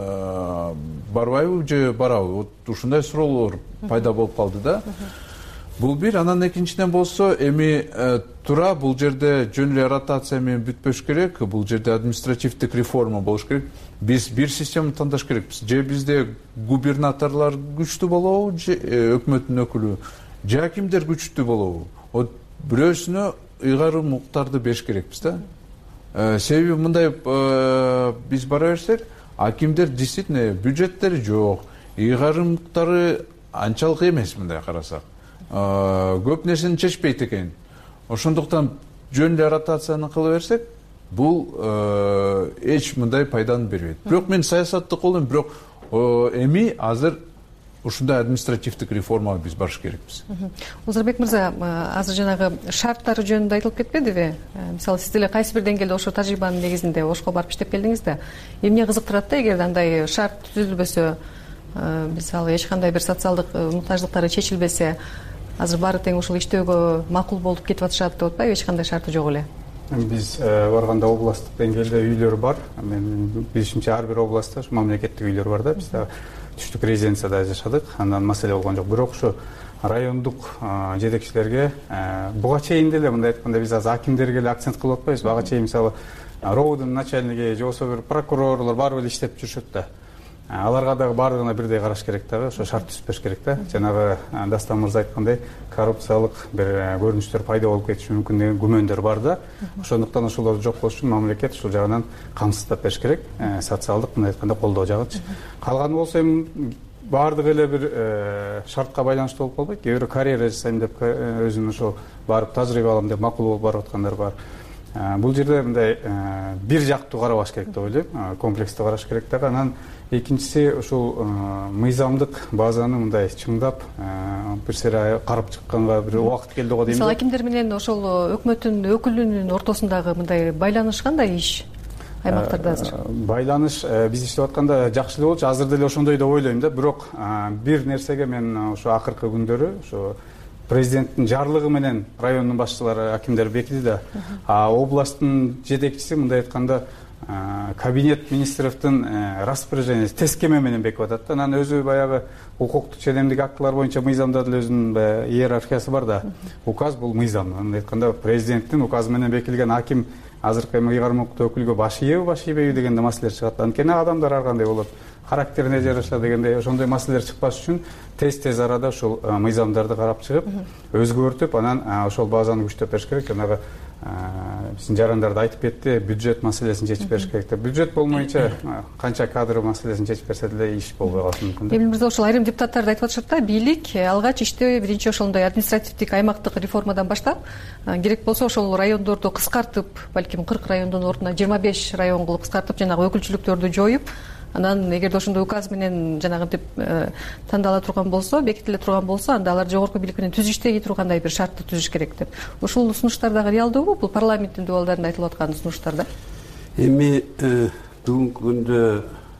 барбайбы же барабы? Вот ушундай суроолор пайда болуп калды да. Бул бир, анан экинчиден болсо, эми туура бул жерде жөн эле ротация менен бүтпөш керек, бул жерде административдик реформа болуш керек. Биз бир система тандаш керекпиз. Же бизде губернаторлор күчтүү болобу, же өкмөттүн өкүлү, же акимдер күчтүү болобу? Вот бирөөсүнө ыйгарым укуктарды бериш керекпиз да. Себеби мындай биз бара берсек, акимдер действительно бюджеттери жок, ыйгарымдары анчалык эмес мындай карасак. Көп нерсени чечпейт экен. Ошондуктан жөн эле ротацияны кыла берсек, бул эч мындай пайданы бербейт. Бирок мен саясатты колдойм, бирок эми азыр ушундай административдик реформага биз барыш керекпиз. Узарбек мырза, азыр жанагы шарттары жөнүндө айтылып кетпедиби? Мисалы, сиз деле кайсы бир деңгээлде ошо тажрыйбанын негизинде Ошко барып иштеп келдиңиз да. Эмне кызыктырат да, эгерде андай шарт түзүлбөсө, мисалы, эч кандай бир социалдык муктаждыктары чечилбесе, азыр баары тең ушул иштөөгө макул болуп кетип атышат деп атпайбы, эч кандай шарты жок эле? Биз барганда областтык деңгээлде үйлөр бар. Мен билишимче ар бир областта мамлекеттик үйлөр бар да. Биз да түштүк резиденцияда жашадык. Андан маселе болгон жок. Бирок ушу райондук жетекчилерге буга чейин деле мындай айтканда биз азыр акимдерге эле акцент кылып атпайбыз. Бага чейин мисалы роудун начальниги же болбосо бир прокурорлор баары эле иштеп жүрүшөт да. Аларга дагы баардыгына бирдей караш керек дагы, ошо шарт түзүп бериш керек да. Жанагы Дастан мырза айткандай, коррупциялык бир көрүнүштөр пайда болуп кетиши мүмкүн деген күмөндөр бар да. Ошондуктан ошолорду жоккош үчүн мамлекет ушул жагынан камсыздап бериш керек. Социалдык мындай айтканда колдоо жагычы. Калганы болсо эми баардыгы эле бир шартка байланыштуу болуп калбайт. Кээ бирөө карьера жасайм деп өзүн ошо барып тажрыйба алам деп макул болуп барып аткандар бар. Бул жерде мындай бир жактуу карабаш керек деп ойлойм. Комплекстүү караш керек дагы. Анан экинчиси ушул мыйзамдык базаны мындай чыңдап бир сере карап чыкканга бир убакыт келди го дейм. Мисалы, акимдер менен ошол өкмөттүн өкүлүнүн ортосундагы мындай байланыш кандай иш аймактарда азыр? Байланыш биз иштеп атканда жакшы эле болчу. Азыр деле ошондой деп ойлойм да. Бирок бир нерсеге мен ошо акыркы күндөрү ошо президенттин жарлыгы менен райондун башчылары акимдер бекиди да. А областтын жетекчиси мындай айтканда кабинет министровдун распоряжениеси тескеме менен бекип атат да. Анан өзү баягы укуктук ченемдик актылар боюнча мыйзамда деле өзүнүн иерархиясы бар да. Указ бул мыйзам. Андай айтканда президенттин указы менен бекилген аким азыркы ыйгарым укуктуу өкүлгө баш ийеби, баш ийбейби дегенде маселелер чыгат. Анткени адамдар ар кандай болот, характерине жараша дегендей ошондой маселелер чыкпаш үчүн тез-тез арада ушул мыйзамдарды карап чыгып, өзгөртүп, анан ошол базаны күчтөп бериш керек. Жанагы биздин жарандар да айтып кетти, бюджет маселесин чечип бериш керек деп. Бюджет болмойнча канча кадр маселесин чечип берсе деле иш болбой калышы мүмкүн да. Эмил мырза, ошол айрым депутаттар да айтып атышат да, бийлик алгач ишти биринчи ошондой административдик аймактык реформадан баштап, керек болсо ошол райондорду кыскартып, балким кырк райондун ордуна жыйырма беш район кылып кыскартып, жанагы өкүлчүлүктөрдү жоюп, анан эгерде ошондой указ менен жанагынтип тандала турган болсо, бекитиле турган болсо, анда алар жогорку бийлик менен түзүш иштеги тургандай бир шартты түзүш керек деп. Ушул сунуштар дагы реалдуубу? Бул парламенттин дубалдарында айтылып аткан сунуштар да? Эми бүгүнкү күндө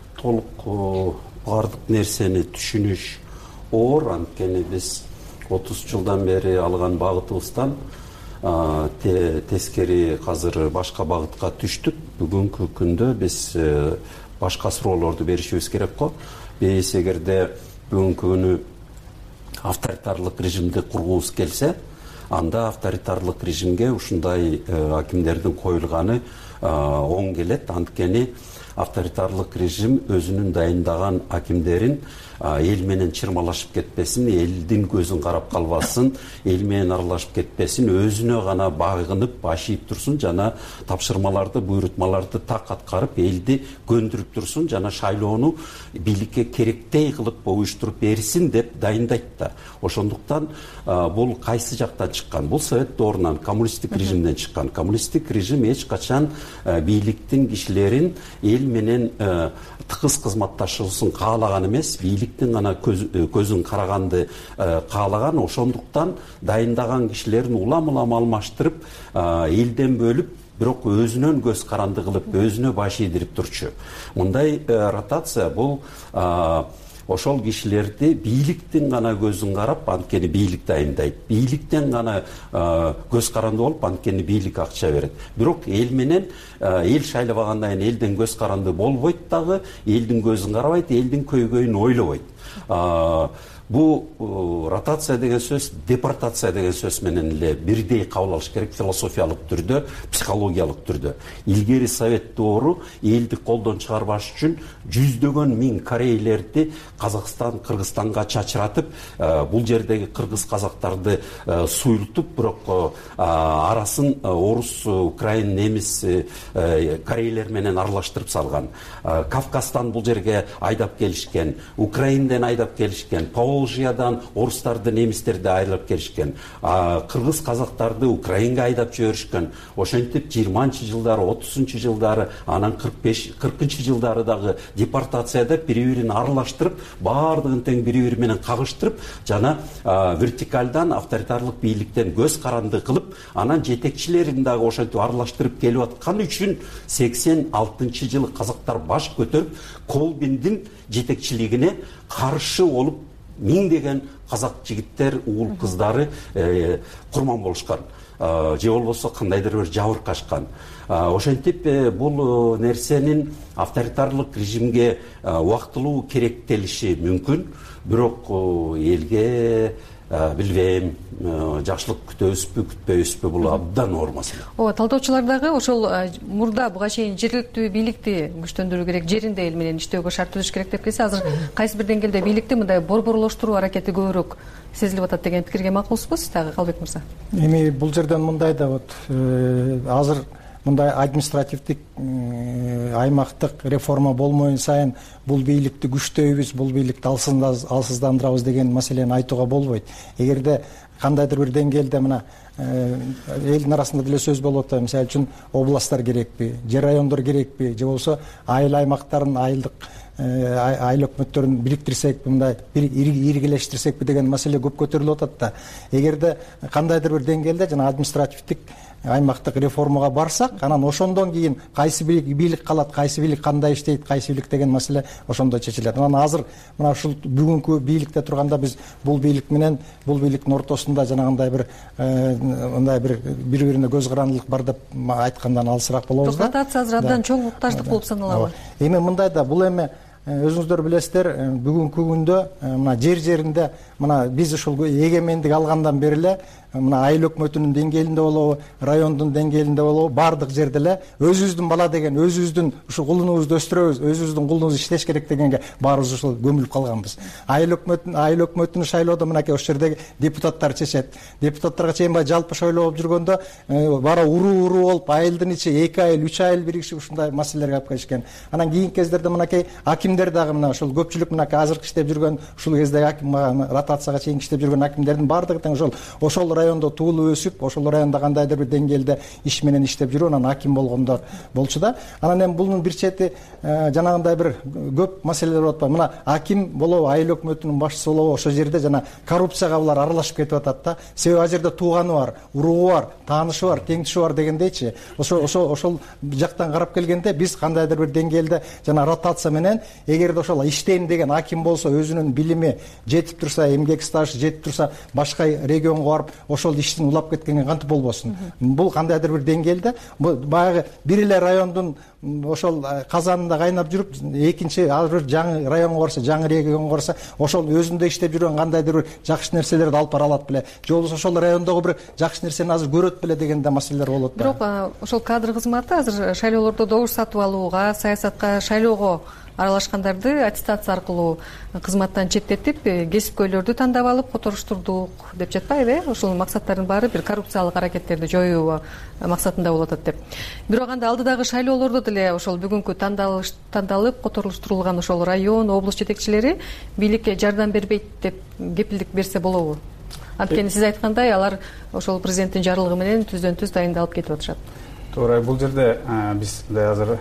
толук баардык нерсени түшүнүш оор, анткени биз отуз жылдан бери алган багытыбыздан тескери азыр башка багытка түштүк. Бүгүнкү күндө биз башка суроолорду беришибиз керек го. Биз эгерде бүгүнкү күнү авторитарлык режимди кургубуз келсе, анда авторитарлык режимге ушундай акимдердин коюлганы оң келет. Анткени авторитарлык режим өзүнүн дайындаган акимдерин эл менен чырмалашып кетпесин, элдин көзүн карап калбасын, эл менен аралашып кетпесин, өзүнө гана багынып башийып турсун жана тапшырмаларды, буйрутмаларды так аткарып, элди көндүрүп турсун жана шайлоону бийликке керектей кылып уюштуруп берсин деп дайындайт да. Ошондуктан бул кайсы жактан чыккан? Бул совет доорунан, коммунисттик режимден чыккан. Коммунисттик режим эч качан бийликтин кишилерин эл менен тыгыз кызматташуусун каалаган эмес, бийликтин гана көзүн караганды каалаган. Ошондуктан дайындаган кишилерин улам улам алмаштырып, элден бөлүп, бирок өзүнөн көз каранды кылып, өзүнө баш ийдирип турчу. Мындай ротация бул ошол кишилерди бийликтин гана көзүн карап, анткени бийлик дайындайт. Бийликтен гана көз каранды болуп, анткени бийлик акча берет. Бирок эл менен эл шайлабагандан кийин элден көз каранды болбойт дагы, элдин көзүн карабайт, элдин көйгөйүн ойлобойт. Бул ротация деген сөз, депортация деген сөз менен эле бирдей кабыл алыш керек, философиялык түрдө, психологиялык түрдө. Илгери совет доору элди колдон чыгарбаш үчүн жүздөгөн миң корейлерди Казакстан, Кыргызстанга чачыратып, бул жердеги кыргыз казактарды суйрутуп, бирок арасын орус, украин, немис, корейлер менен аралаштырып салган. Кавказдан бул жерге айдап келишкен, Украинден айдап келишкен, Волжиядан орустарды, немистерди айдап келишкен, кыргыз казактарды Украинге айдап жиберишкен. Ошентип жыйырманчы жылдары, отузунчу жылдары, анан кырк беш кыркынчы жылдары дагы депортацияда бири-бирин аралаштырып, баардыгын тең бири-бири менен кагыштырып, жана вертикалдан, авторитарлык бийликтен көз каранды кылып, анан жетекчилерин дагы ошентип аралаштырып келип аткан үчүн сексен алтынчы жылы казактар баш көтөрүп, Колбиндин жетекчилигине каршы болуп, миңдеген казак жигиттер, уул кыздары курман болушкан. Же болбосо кандайдыр бир жабыркашкан. Ошентип бул нерсенин авторитарлык режимге убактылуу керектелиши мүмкүн, бирок элге билбейм, жакшылык күтөбүзбү, күтпөйбүзбү, бул абдан оор маселе. Ооба, талдоочулар дагы ошол мурда буга чейин жергиликтүү бийликти күчтөндүрүү керек, жеринде эл менен иштөөгө шарт түзүш керек деп келсе, азыр кайсы бир деңгээлде бийликти мындай борборлоштуруу аракети көбүрөөк сезилип атат деген пикирге макулсузбу сиз дагы, Калбек мырза? Эми бул жерден мындай да вот азыр мындай административдик аймактык реформа болмоюн сайын бул бийликти күчтөйбүз, бул бийликти алсыздандырабыз деген маселени айтууга болбойт. Эгерде кандайдыр бир деңгээлде мына элдин арасында деле сөз болуп атат, мисалы үчүн областтар керекпи, жер райондор керекпи, же болбосо айыл аймактарын, айылдык айыл өкмөттөрүн бириктирсекпи, мындай иргилештирсекпи деген маселе көп көтөрүлүп атат да. Эгерде кандайдыр бир деңгээлде жана административдик аймактык реформага барсак, анан ошондон кийин кайсы бийлик калат, кайсы бийлик кандай иштейт, кайсы бийлик деген маселе ошондо чечилет. Анан азыр мына ушул бүгүнкү бийликте турганда биз бул бийлик менен бул бийликтин ортосунда жанагындай бир мындай бир бири-бирине көз карандылык бар деп айткандан алысыраак болобуз да. Ротация азыр абдан чоң муктаждык болуп саналабы? Эми мындай да, бул эми өзүңүздөр билесиздер, бүгүнкү күндө мына жер жеринде мына биз ушул эгемендик алгандан бери эле мына айыл өкмөтүнүн деңгээлинде болобу, райондун деңгээлинде болобу, баардык жерде эле өзүбүздүн бала деген, өзүбүздүн ушул кулунубузду өстүрөбүз, өзүбүздүн кулунубуз иштеш керек дегенге баарыбыз ушул көмүлүп калганбыз. Айыл өкмөтүн айыл өкмөтүн шайлоодо мынакей ошол жердеги депутаттар чечет. Депутаттарга чейин баягы жалпы шайлоо болуп жүргөндө бара уруу-уруу болуп, айылдын ичи эки айыл, үч айыл биригишип ушундай маселелерге алып келишкен. Анан кийинки кездерде мынакей акимдер дагы мына ушул көпчүлүк мынакей азыркы иштеп жүргөн, ушул кездеги аким ротацияга чейин иштеп жүргөн акимдердин баардыгы тең ошол ошол райондо туулуп өсүп, ошол районда кандайдыр бир деңгээлде иш менен иштеп жүрүп, анан аким болгондор болчу да. Анан эми бунун бир чети жанагындай бир көп маселелер болуп атпайбы? Мына аким болобу, айыл өкмөтүнүн башчысы болобу, ошол жерде жана коррупцияга булар аралашып кетип атат да. Себеби ал жерде тууганы бар, уругу бар, таанышы бар, теңдиши бар дегендейчи. Ошол ошол ошол жактан карап келгенде биз кандайдыр бир деңгээлде жана ротация менен эгерде ошол иштейм деген аким болсо, өзүнүн билими жетип турса, эмгек стажы жетип турса, башка регионго барып ошол иштин улап кеткенге кантип болбосун. Бул кандайдыр бир деңгээлде баягы бир эле райондун ошол казанында кайнап жүрүп, экинчи ал бир жаңы районго барса, жаңы регионго барса, ошол өзүндө иштеп жүргөн кандайдыр бир жакшы нерселерди алып бара алат беле, же болбосо ошол райондогу бир жакшы нерсени азыр көрөт беле деген да маселелер болот. Бирок ошол кадр кызматы азыр шайлоолордо добуш сатып алууга, саясатка, шайлоого аралашкандарды аттестация аркылуу кызматтан четтетип, кесипкөйлөрдү тандап алып которуштурдук деп жатпайбы, э? Ошол максаттардын баары бир коррупциялык аракеттерди жоюу максатында болуп атат деп. Бирок анда алдыдагы шайлоолордо деле ошол бүгүнкү тандалып которуштурулган ошол район, облус жетекчилери бийликке жардам бербейт деп кепилдик берсе болобу? Анткени сиз айткандай, алар ошол президенттин жарлыгы менен түздөн түз дайындалып кетип атышат. Туура, бул жерде биз азыр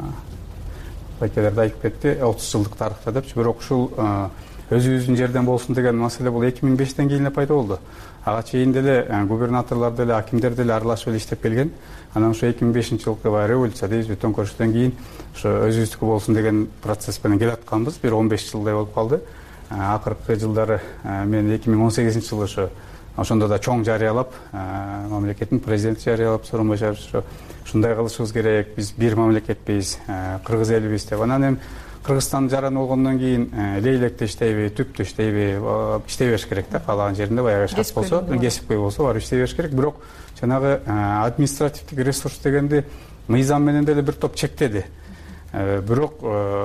байкелерде айтып кетти, отуз жылдык тарыхта депчи, бирок ушул өзүбүздүн жерден болсун деген маселе бул эки миң бештен кийин эле пайда болду. Ага чейин деле губернаторлор деле, акимдер деле аралашып эле иштеп келген. Анан ошо эки миң бешинчи жылкы революция дейбизби, төңкөрүштөн кийин ошо өзүбүздүкү болсун деген процесс менен келатканбыз. Бир он беш жылдай болуп калды. Акыркы жылдары мен эки миң он сегизинчи жылы ошо ошондо да чоң жарыялап, мамлекеттин президенти жарыялап, Сооронбай Жээнбеков ушундай кылышыбыз керек, биз бир мамлекетпиз, кыргыз элибиз деп. Анан эми Кыргызстан жаран болгондон кийин лейлекте иштейби, түптө иштейби, иштей бериш керек да, каалаган жеринде баягы шарт болсо, кесипкөй болсо барып иштей бериш керек. Бирок жанагы административдик ресурс дегенди мыйзам менен деле бир топ чектеди. Бирок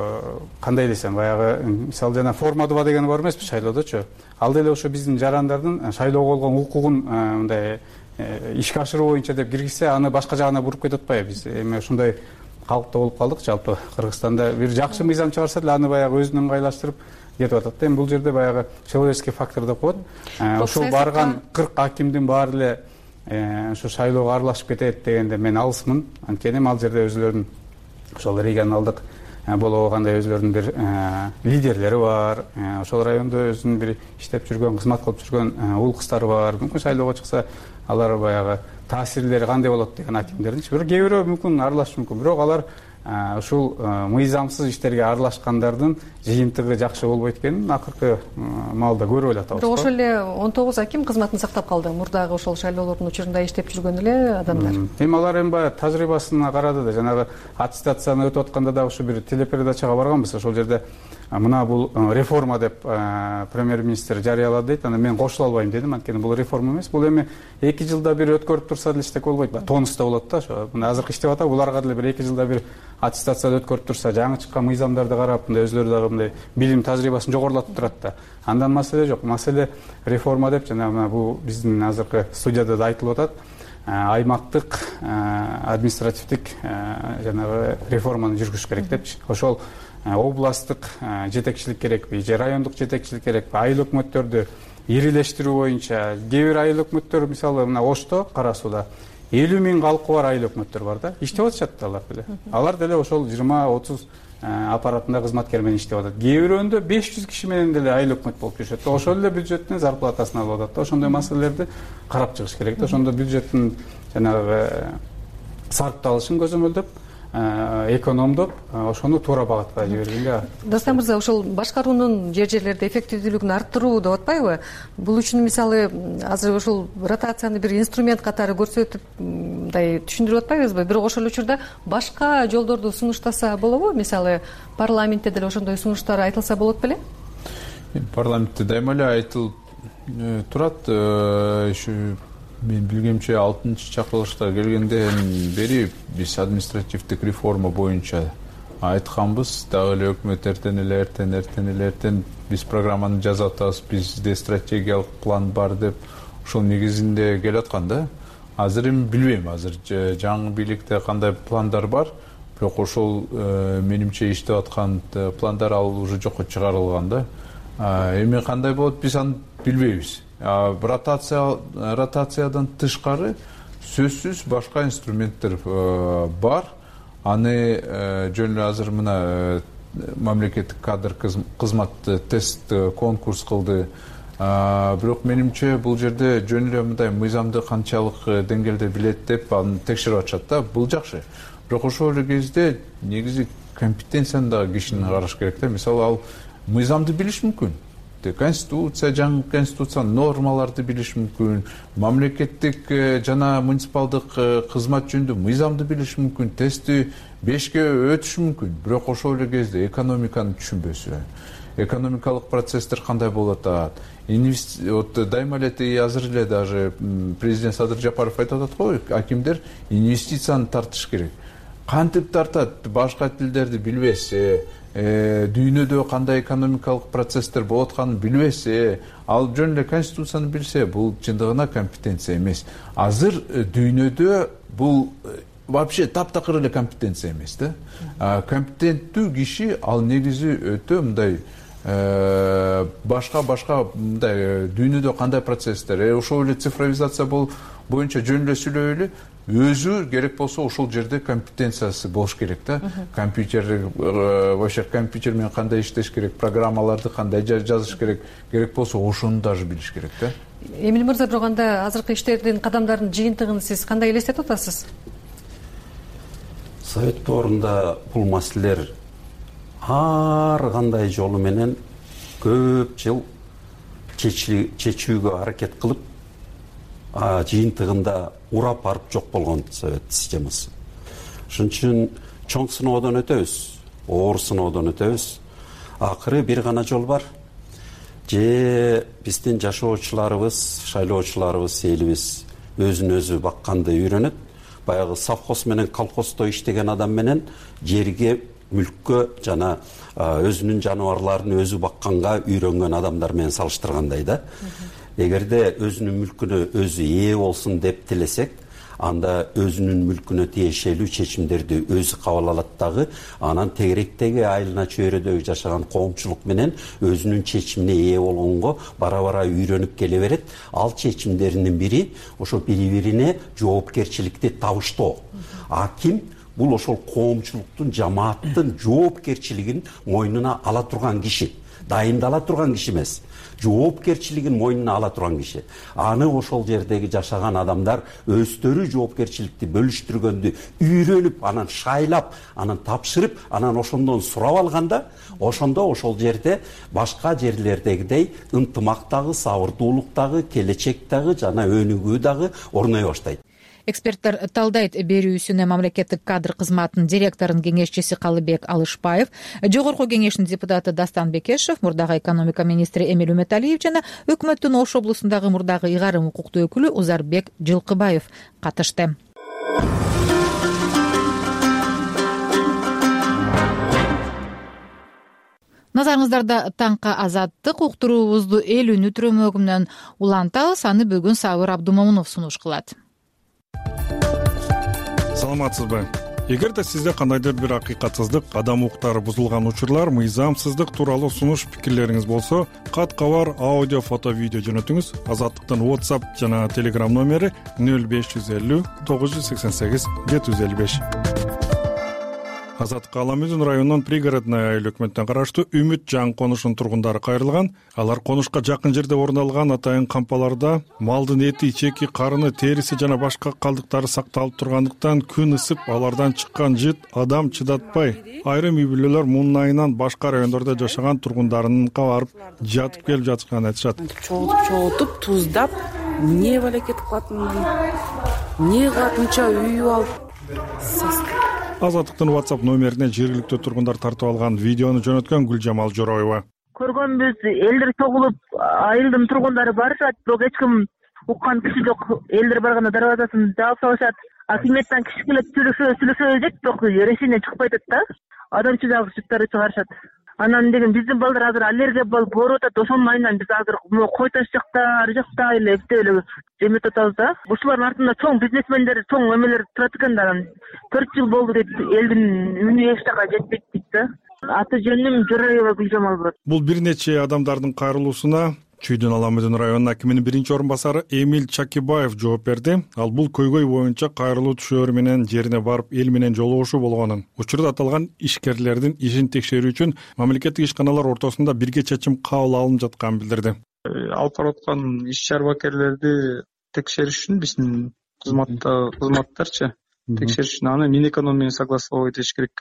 кандай десем, баягы мисалы жана формадыба деген бар эмеспи шайлоодочу. Ал деле ошо биздин жарандардын шайлоого болгон укугун мындай ишке ашыруу боюнча деп киргизсе, аны башка жагына буруп кетип атпайбы. Биз эми ушундай калыпта болуп калдык. Жалпы Кыргызстанда бир жакшы мыйзам чыгарса деле аны баягы өзүнө ыңгайлаштырып кетип атат. Эми бул жерде баягы человеческий фактор деп коет. Ошол барган кырк акимдин баары эле ушу шайлоого аралашып кетет дегенде мен алысмын. Анткени ал жерде өзүлөрүнүн ошол регионалдык болобу кандай өзүлөрүнүн бир лидерлери бар. Ошол райондо өзүнүн бир иштеп жүргөн, кызмат кылып жүргөн уул кыздары бар. Мүмкүн шайлоого чыкса алар баягы таасирлери кандай болот деген акимдердинчи. Бирок кээ бирөө мүмкүн аралашышы мүмкүн. Бирок алар ушул мыйзамсыз иштерге аралашкандардын жыйынтыгы жакшы болбойт экенин акыркы маалда көрүп эле атабыз. Бирок ошол эле он тогуз аким кызматын сактап калды. Мурдагы ошол шайлоолордун учурунда иштеп жүргөн эле адамдар. Эми алар эми баягы тажрыйбасына карады да, жанагы аттестацияны өтүп атканда да ошо бир телепередачага барганбыз. Ошол жерде мына бул реформа деп премьер-министр жарыялады дейт. Аны мен кошула албайм дедим. Анткени бул реформа эмес. Бул эми эки жылда бир өткөрүп турса деле эчтеке болбойт. Тонуста болот да. Ошо мына азыркы иштеп атат, буларга деле бир эки жылда бир аттестацияды өткөрүп турса, жаңы чыккан мыйзамдарды карап, мындай өзүлөрү дагы мындай билим тажрыйбасын жогорулатып турат да. Андан маселе жок. Маселе реформа деп жана мына бул биздин азыркы студияда да айтылып атат. Аймактык административдик жанагы реформаны жүргүзүш керек депчи. Ошол областтык жетекчилик керекпи, же райондук жетекчилик керекпи, айыл өкмөттөрдү ирилештирүү боюнча. Кээ бир айыл өкмөттөр мисалы мына Ошто, Кара Сууда элүү миң калкы бар айыл өкмөттөр бар да. Иштеп атышат алар деле. Алар деле ошол жыйырма отуз аппаратында кызматкер менен иштеп атат. Кээ бирөөндө беш жүз киши менен деле айыл өкмөт болуп жүрүшөт. Ошол эле бюджеттин зарплатасын алып атат да. Ошондой маселелерди карап чыгыш керек да. Ошондо бюджеттин жанагы сарпталышын көзөмөлдөп, экономдоп, ошону туура багатка жибергенге. Дастан мырза, ошол башкаруунун жер жерлерде эффективдүүлүгүн арттыруу деп атпайбы? Бул үчүн мисалы азыр ошол ротацияны бир инструмент катары көрсөтүп, мындай түшүндүрүп атпайбызбы? Бирок ошол учурда башка жолдорду сунуштаса болобу? Мисалы парламентте деле ошондой сунуштар айтылса болот беле? Парламентте дайыма эле айтылып турат. Мен билгемче алтынчы чакырылышка келгенден бери биз административдик реформа боюнча айтканбыз. Дагы эле өкмөт эртен эле эртен эртен эле эртен биз программаны жазып атабыз, бизде стратегиялык план бар деп ошол негизинде келаткан да. Азыр эми билбейм, азыр жаңы бийликте кандай пландар бар, бирок ошол менимче иштеп аткан пландар ал уже жокко чыгарылган да. Эми кандай болот биз аны билбейбиз. Ротация ротациядан тышкары сөзсүз башка инструменттер бар. Аны жөн эле азыр мына мамлекеттик кадр кызмат тест конкурс кылды. Бирок менимче бул жерде жөн эле мындай мыйзамды канчалык деңгээлде билет деп аны текшерип атышат да. Бул жакшы. Бирок ошол эле кезде негизи компетенцияны дагы кишини караш керек да. Мисалы ал мыйзамды билиш мүмкүн. конституция, жаңы конституция нормаларды билиш мүмкүн, мамлекеттик жана муниципалдык кызмат жөнүндө мыйзамды билиш мүмкүн, тестти бешке өтүш мүмкүн. Бирок ошол эле кезде экономиканы түшүнбөсө, экономикалык процесстер кандай болуп атат, вот дайыма эле азыр эле даже президент Садыр Жапаров айтып атат го, акимдер инвестицияны тартыш керек. Кантип тартат? Башка тилдерди билбесе, дүйнөдө кандай экономикалык процесстер болуп атканын билбесе, ал жөн эле конституцияны билсе, бул чындыгына компетенция эмес. Азыр дүйнөдө бул вообще таптакыр эле компетенция эмес да. Компетенттүү киши ал негизи өтө мындай башка башка мындай дүйнөдө кандай процесстер, ошол эле цифровизация боюнча жөн эле сүйлөбөйлү, өзү керек болсо ошол жерде компетенциясы болуш керек да. Компьютер, вообще компьютер менен кандай иштеш керек, программаларды кандай жазыш керек, керек болсо ошону даже билиш керек да. Эмил мырза, бирок анда азыркы иштердин кадамдардын жыйынтыгын сиз кандай элестетип атасыз? Совет доорунда бул маселелер ар кандай жолу менен көп жыл чечүүгө аракет кылып, жыйынтыгында урап барып жок болгон совет системасы. Ошон үчүн чоң сыноодон өтөбүз, оор сыноодон өтөбүз. Акыры бир гана жол бар. Же биздин жашоочуларыбыз, шайлоочуларыбыз, элибиз өзүн өзү бакканды үйрөнөт. Баягы совхоз менен колхоздо иштеген адам менен жерге, мүлккө жана өзүнүн жаныбарларын өзү бакканга үйрөнгөн адамдар менен салыштыргандай да. Эгерде өзүнүн мүлкүнө өзү ээ болсун деп тилесек, анда өзүнүн мүлкүнө тиешелүү чечимдерди өзү кабыл алат дагы, анан тегеректеги айылына чөйрөдөгү жашаган коомчулук менен өзүнүн чечимине ээ болгонго бара-бара үйрөнүп келе берет. Ал чечимдеринин бири ошо бири-бирине жоопкерчиликти табыштоо. Аким бул ошол коомчулуктун, жамааттын жоопкерчилигин мойнуна ала турган киши, дайындала турган киши эмес. Жоопкерчилигин мойнуна ала турган киши. Аны ошол жердеги жашаган адамдар өздөрү жоопкерчиликти бөлүштүргөндү үйрөнүп, анан шайлап, анан тапшырып, анан ошондон сурап алганда, ошондо ошол жерде башка жерлердегидей ынтымак дагы, сабырдуулук дагы, келечек дагы жана өнүгүү дагы орной баштайт. Эксперттер талдайт берүүсүнө мамлекеттик кадр кызматынын директорунун кеңешчиси Калыбек Алышбаев, жогорку кеңештин депутаты Дастан Бекешев, мурдагы экономика министри Эмил Үмөталиев жана өкмөттүн Ош облусундагы мурдагы ыйгарым укуктуу өкүлү Узарбек Жылкыбаев катышты. Назарыңыздарда таңка азаттык уктуруубузду эл үнү түрөмөгү менен улантабыз. Аны бүгүн Сабыр Абдумомунов сунуш кылат. Саламатсызбы? Эгерде сизде кандайдыр бир акыйкатсыздык, адам укуктары бузулган учурлар, мыйзамсыздык тууралуу сунуш пикирлериңиз болсо, кат кабар, аудио, фото, видео жөнөтүңүз. Азаттыктын WhatsApp жана Telegram номери нөл беш жүз элүү тогуз жүз сексен сегиз жети жүз элүү беш. Азаттык Аламүзүн районунун пригородный айыл өкмөттүнө караштуу Үмүт жаңы конушунун тургундары кайрылган. Алар конушка жакын жерде орун алган атайын кампаларда малдын эти, чеки, карыны, териси жана башка калдыктары сакталып тургандыктан күн ысып, алардан чыккан жыт адам чыдатпай, айрым үй бүлөлөр мунун айынан башка райондордо жашаган тургундарыныкка барып жатып келип жатышканын айтышат. Чогултуп, чогултуп, туздап, эмне балекет кылатын, эмне кылат, мынча үй алып. Азаттыктын WhatsApp номерине жергиликтүү тургундар тартып алган видеону жөнөткөн Гүлжамал Жороева. Көргөнбүз, элдер чогулуп, айылдын тургундары барышат, бирок эч ким уккан киши жок. Элдер барганда дарбазасын жаап салышат. Акиметтен киши келип сүйлөшө, сүйлөшө дейт, бирок решение чыкпай атат да. Адамчылыктары чыгарышат. Анан деген биздин балдар азыр аллергия болуп ооруп атат. Ошонун айынан биз азыр кой таш жакта, ар жакта эле эптеп эле жемет атабыз да. Ушулардын артында чоң бизнесмендер, чоң эмелер турат экен да. төрт жыл болду дейт, элдин үнү эч жака жетпейт дейт да. Аты жөнүм Жороева Гүлжамал болот. Бул бир нече адамдардын кайрылуусуна Чүйдүн Аламүдүн районунун акиминин биринчи орун басары Эмил Чакибаев жооп берди. Ал бул көйгөй боюнча кайрылуу түшөөр менен жерине барып эл менен жолугушуу болгонун, учурда аталган ишкерлердин ишин текшерүү үчүн мамлекеттик ишканалар ортосунда бирге чечим кабыл алынып жатканын билдирди. Алып бараткан иш-чарбакерлерди текшериш үчүн биздин кызматта кызматтарчы текшериш үчүн аны Минэкономияны согласовать этиш керек экен да.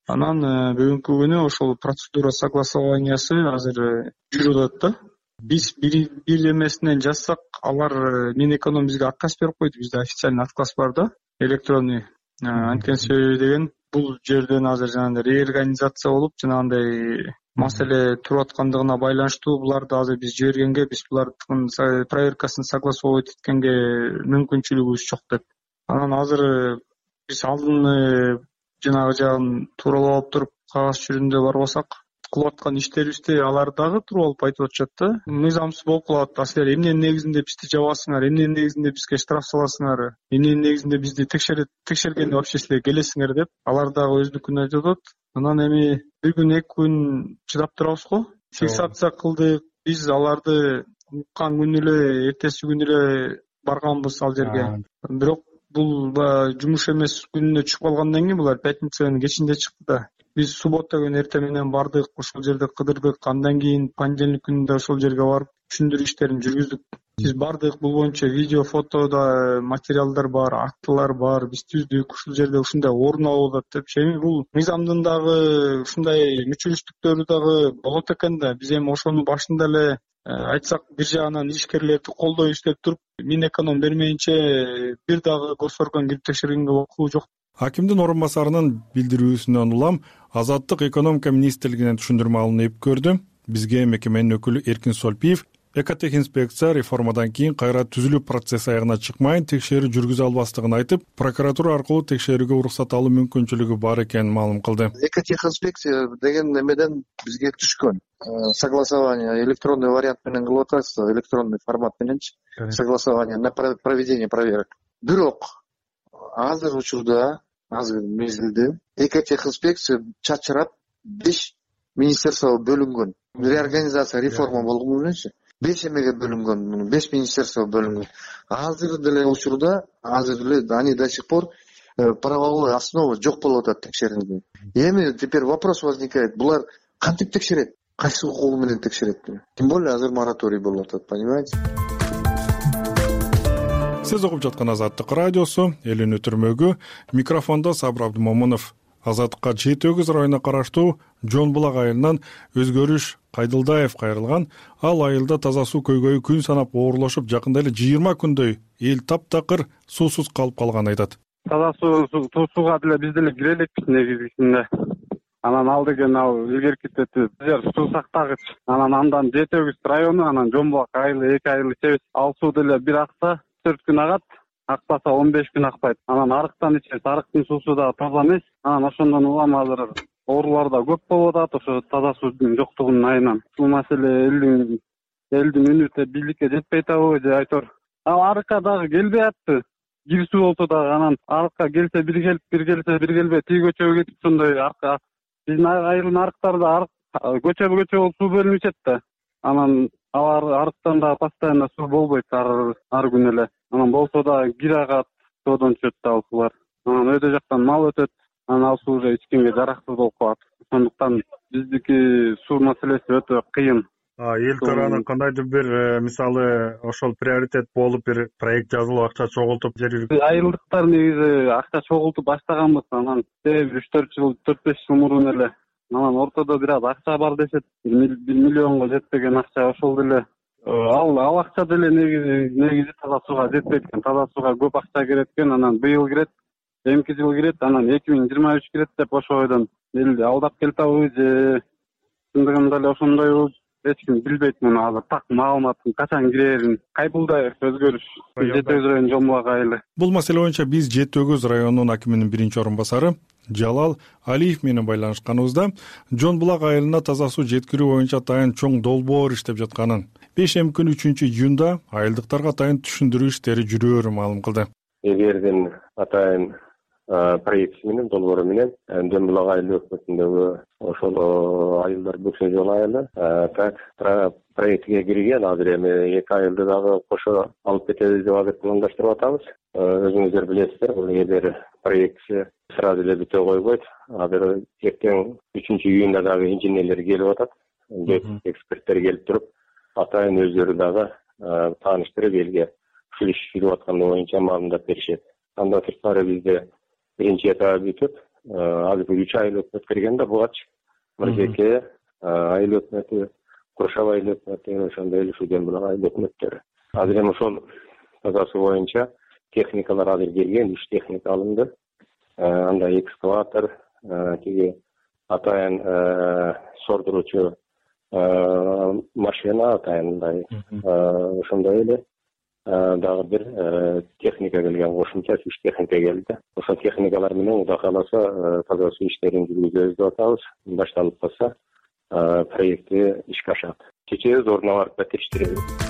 Анан бүгүнкү күнү ошол процедура согласованиясы азыр жүрүп атат да. Биз бир эмесинен жазсак, алар Минэконом бизге отказ берип койду. Бизде официальный отказ бар да, электронный. Анткени себеби деген бул жерден азыр жанагындай реорганизация болуп, жанагындай маселе туруп аткандыгына байланыштуу буларды азыр биз жибергенге, биз булардын проверкасын согласовать эткенге мүмкүнчүлүгүбүз жок деп. Анан азыр биз алдын жанагы жагын тууралап алып туруп кагаз жүзүндө барбасак, кылып аткан иштерибизди алар дагы туруп алып айтып атышат да. Мыйзамсыз болуп калат. А силер эмненин негизинде бизди жабасыңар, эмненин негизинде бизге штраф саласыңар, эмненин негизинде бизди текшергенде вообще силер келесиңер деп алар дагы өзүнүкүн айтып атат. Анан эми бир күн эки күн чыдап турабыз го. Фиксация кылдык. Биз аларды уккан күнү эле, эртеси күнү эле барганбыз ал жерге. Бирок бул жумуш эмес күнүнө чыгып калгандан кийин булар пятницанын кечинде чыкты да. Биз суббота күнү эртең менен бардык, ошол жерде кыдырдык. Андан кийин понедельник күнү да ошол жерге барып түшүндүрүү иштерин жүргүздүк. Биз бардык, бул боюнча видео, фотода материалдар бар, актылар бар. Биз түздүк, ушул жерде ушундай орун алып атат деп. Эми бул мыйзамдын дагы ушундай мүчүлүштүктөрү дагы болот экен да. Биз эми ошонун башында эле айтсак, бир жагынан ишкерлерди колдойбуз деп туруп, Минэконом бермейинче бир дагы госорган кирип текшергенге укугу жок. Акимдин орун басарынын билдирүүсүнөн улам Азаттык экономика министрлигинен түшүндүрмө алынып көрдү. Бизге мекеменин өкүлү Эркин Солпиев экотехинспекция реформадан кийин кайра түзүлүү процесси аягына чыкмайын текшерүү жүргүзө албастыгын айтып, прокуратура аркылуу текшерүүгө уруксат алуу мүмкүнчүлүгү бар экенин маалым кылды. Экотехинспекция деген эмеден бизге түшкөн согласование электронный вариант менен кылып атасыз, электронный формат мененчи согласование на проведение проверок. Бирок азыр учурда, азыр мезгилде экотехинспекция чачырап беш министерствого бөлүнгөн. Реорганизация, реформа болгону мененчи беш эмеге бөлүнгөн, беш министерство бөлүнгөн. Азыр деле учурда, азыр деле они до сих пор правовой основа жок болуп атат текшерүүгө. Эми теперь вопрос возникает: булар кантип текшерет? Кайсы укугу менен текшерет? Тем более азыр мораторий болуп атат, понимаете? Сиз угуп жаткан Азаттык радиосу, элин өтүрмөгү, микрофондо Сабыр Абдымомунов. Азаттыкка жети өгүз районуна караштуу Жон Булак айылынан Өзгөрүш Кайдылдаев кайрылган. Ал айылда таза суу көйгөйү күн санап оорлошуп, жакында эле жыйырма күндөй эл таптакыр суусуз калып калганын айтат. Таза суу сууга деле биз деле кире элекпиз негизинде. Анан ал деген ал илгерки бизер суу сактагыч. Анан андан жети өгүз району, анан Жон Булак айылы эки айыл ичебиз. Ал суу деле бир акса төрт күн агат. Акпаса он беш күн акпайт. Анан арыктан ичебиз. Арыктын суусу да таза эмес. Анан ошондон улам азыр оорулар да көп болуп атат, ошо таза суунун жоктугунун айынан. Бул маселе элдин элдин үнү бийликке жетпей атабы же айтор. Ал арыкка дагы келбей атты. Кир суу болсо дагы анан арыкка келсе бир келип, бир келсе бир келбей, тиги көчөгө кетип ошондой арыкка. Биздин айылдын арыктарында арык көчө көчө болуп суу бөлүнүп ичет да. Анан алар арыктан да постоянно суу болбойт ар ар күн эле. Анан болсо да кир агат, тоодон түшөт да ал суулар. Анан өйдө жактан мал өтөт. Анан ал суу уже ичкенге жараксыз болуп калат. Ошондуктан биздики суу маселеси өтө кыйын. Эл тарабынан кандайдыр бир мисалы ошол приоритет болуп бир проект жазылып, акча чогултуп жергиликтүү айылдыктар негизи акча чогултуп баштаганбыз. Анан үч төрт жыл, төрт беш жыл мурун эле. Анан ортодо бир аз акча бар дешет. бир миллионго жетпеген акча ошол деле. Ал ал акча деле негизи негизи таза сууга жетпейт экен. Таза сууга көп акча керек экен. Анан быйыл кирет, эмки жыл кирет, анан эки миң жыйырма үч кирет деп ошо ойдон элди алдап келтабы же чындыгында эле ошондойбу, эч ким билбейт муну азыр так маалыматтын качан кирерин. Кайбылдаев Өзгөрүш жети өгүз району Жон Булак айылы. Бул маселе боюнча биз жети өгүз районунун акиминин биринчи орун басары Жалал Алиев менен байланышканыбызда Жон Булак айылына таза суу жеткирүү боюнча атайын чоң долбоор иштеп жатканын, бешемби күнү үчүнчү июнда айылдыктарга атайын түшүндүрүү иштери жүрөөрүн маалым кылды. Эгерден атайын проект менен, долбоору менен Жон Булак айыл өкмөтүндөгү ошол айылдар Бөксөн жол айылы так проектке кирген. Азыр эми эки айылды дагы кошо алып кетебиз деп азыр пландаштырып атабыз. Өзүңүздөр билесиздер, бул эгер проектси сразу эле бүтө койбойт. Азыр эртең үчүнчү июнда дагы инженерлер келип атат, эксперттер келип туруп, атайын өздөрү дагы тааныштырып элге ушул иш жүрүп атканы боюнча маалымдап беришет. Андан сырткары бизде биринчи этабы бүтүп, азыр үч айыл өкмөт кирген да бугач мыржеке айыл өкмөтү, Куршаб айыл өкмөтү, ошондой эле ушу Жөн булак айыл өкмөттөрү. Азыр эми ошол тазасы боюнча техникалар азыр келген, үч техника алынды. Анда экскаватор, тиги атайын сордуруучу машина атайындай ошондой эле дагы бир техника келген, кошумча үч техника келди. Ошол техникалар менен Кудай кааласа таза суу иштерин жүргүзөбүз деп атабыз. Башталып калса проекти ишке ашат. Чечебиз, ордуна барып териштиребиз.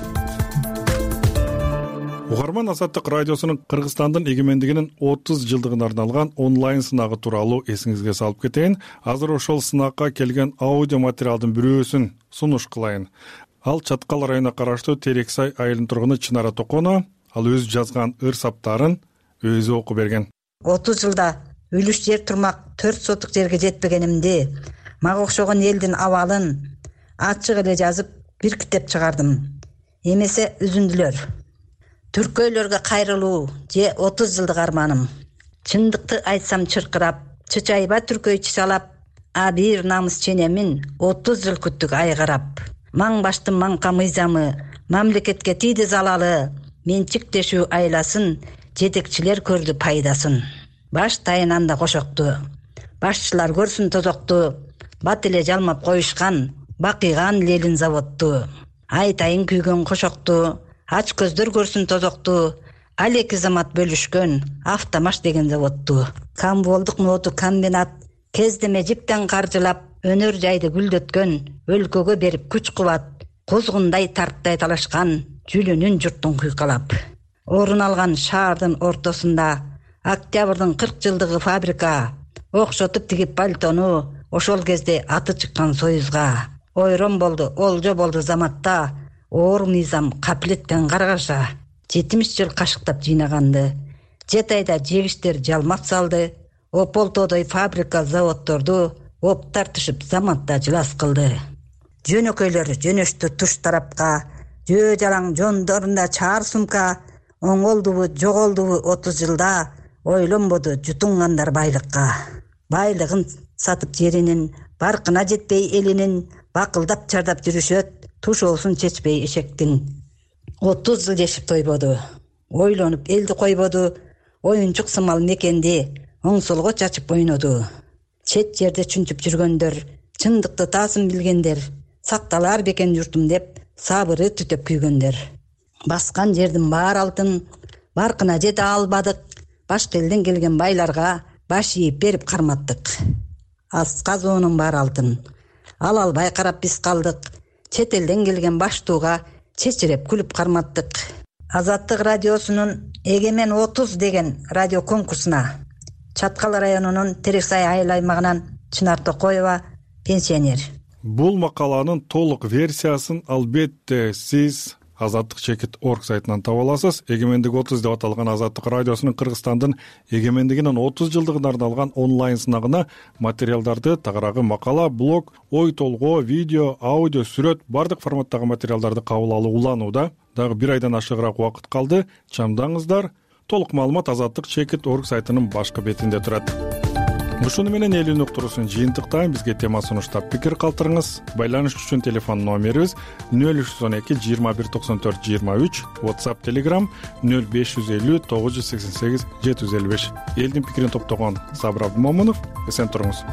Угарман Азаттык радиосунун Кыргызстандын эгемендигинин отуз жылдыгына арналган онлайн сынагы тууралуу эсиңизге салып кетейин. Азыр ошол сынакка келген аудио материалдын бирөөсүн сунуш кылайын. Ал Чаткал районуна караштуу Терексай айылынын тургуну Чынара Токонова, ал өзү жазган ыр саптарын өзү окуп берген. отуз жылда үлүш жер турмак төрт сотук жерге жетпегенимди, мага окшогон элдин абалын ачык эле жазып бир китеп чыгардым. Эмесе үзүндүлөр. Түркөйлөргө кайрылуу же отуз жылдык арманым. Чындыкты айтсам чыркырап, чычайба түркөй чычалап, а бир намыс ченемин отуз жыл күттүк айгарап. Маң баштын маңка мыйзамы, мамлекетке тийди залалы, менчиктешүү айласын, жетекчилер көрдү пайдасын. Баш тайынанда кошокту, башчылар көрсүн тозокту, бат эле жалмап коюшкан, бакыйган лелин заводту. Айтайын күйгөн кошокту, ач көздөр көрсүн тозокту, ал эки замат бөлүшкөн, автомаш деген заводту. Камболдук ноту комбинат, кездеме жиптен каржылап, өнөр жайды гүлдөткөн, өлкөгө берип күч кубат, кузгундай тарттай талашкан, жүлүнүн журттун куйкалап. Орун алган шаардын ортосунда, октябрдын кырк жылдыгы фабрика, окшотуп тигип пальтону, ошол кезде аты чыккан союзга. Ойрон болду, олжо болду заматта, оор мыйзам капилеттен каргаша. жетимиш жыл кашыктап жыйнаганды, жети айда жегиштер жалмак салды, ополтодой фабрика заводдорду оп тартышып заматта жылас кылды. Жөнөкөйлөр жөнөштү туш тарапка, жөө жалаң жондорунда чаар сумка, оңолдубу жоголдубу отуз жылда, ойлонбоду жутуңгандар байлыкка. Байлыгын сатып жеринин, баркына жетпей элинин, бакылдап чардап жүрүшөт, тушоосун чечпей эшектин. отуз жыл жешип тойбоду, ойлонуп элди койбоду, оюнчук сымал мекенди оңсолго чачып ойноду. Чет жерде чүнчүп жүргөндөр, чындыкты таасын билгендер, сакталар бекен журтум деп сабыры түтөп күйгөндөр. Баскан жердин баары алтын, баркына жете албадык, башка элден келген байларга баш ийип берип карматтык. Асказоонун баары алтын, ала албай карап биз калдык, чет элден келген баштууга чечиреп күлүп карматтык. Азаттык радиосунун Эгемен отуз деген радио конкурсуна Чаткал районунун Терексай айыл аймагынан Чынар Токоева, пенсионер. Бул макаланын толук версиясын албетте сиз азаттык чекит точка орг сайтынан таба аласыз. Эгемендик отуз деп аталган Азаттык радиосунун Кыргызстандын эгемендигинин отуз жылдыгына арналган онлайн сынагына материалдарды, тагыраагы макала, блог, ой толгоо, видео, аудио, сүрөт бардык форматтагы материалдарды кабыл алуу уланууда. Дагы бир айдан ашыгыраак убакыт калды. Чамдаңыздар. Толук маалымат азаттык чекит точка орг сайтынын башкы бетинде турат. Ушуну менен элүүнүн уктуруусун жыйынтыктайм. Бизге тема сунуштап пикир калтырыңыз. Байланыш үчүн телефон номерибиз нөл үч жүз он эки жыйырма бир токсон төрт жыйырма үч, WhatsApp, Telegram нөл беш жүз элүү тогуз жүз сексен сегиз жети жүз элүү беш. Элдин пикирин топтогон Сабыр Абдымомунов. Эсен туруңуз.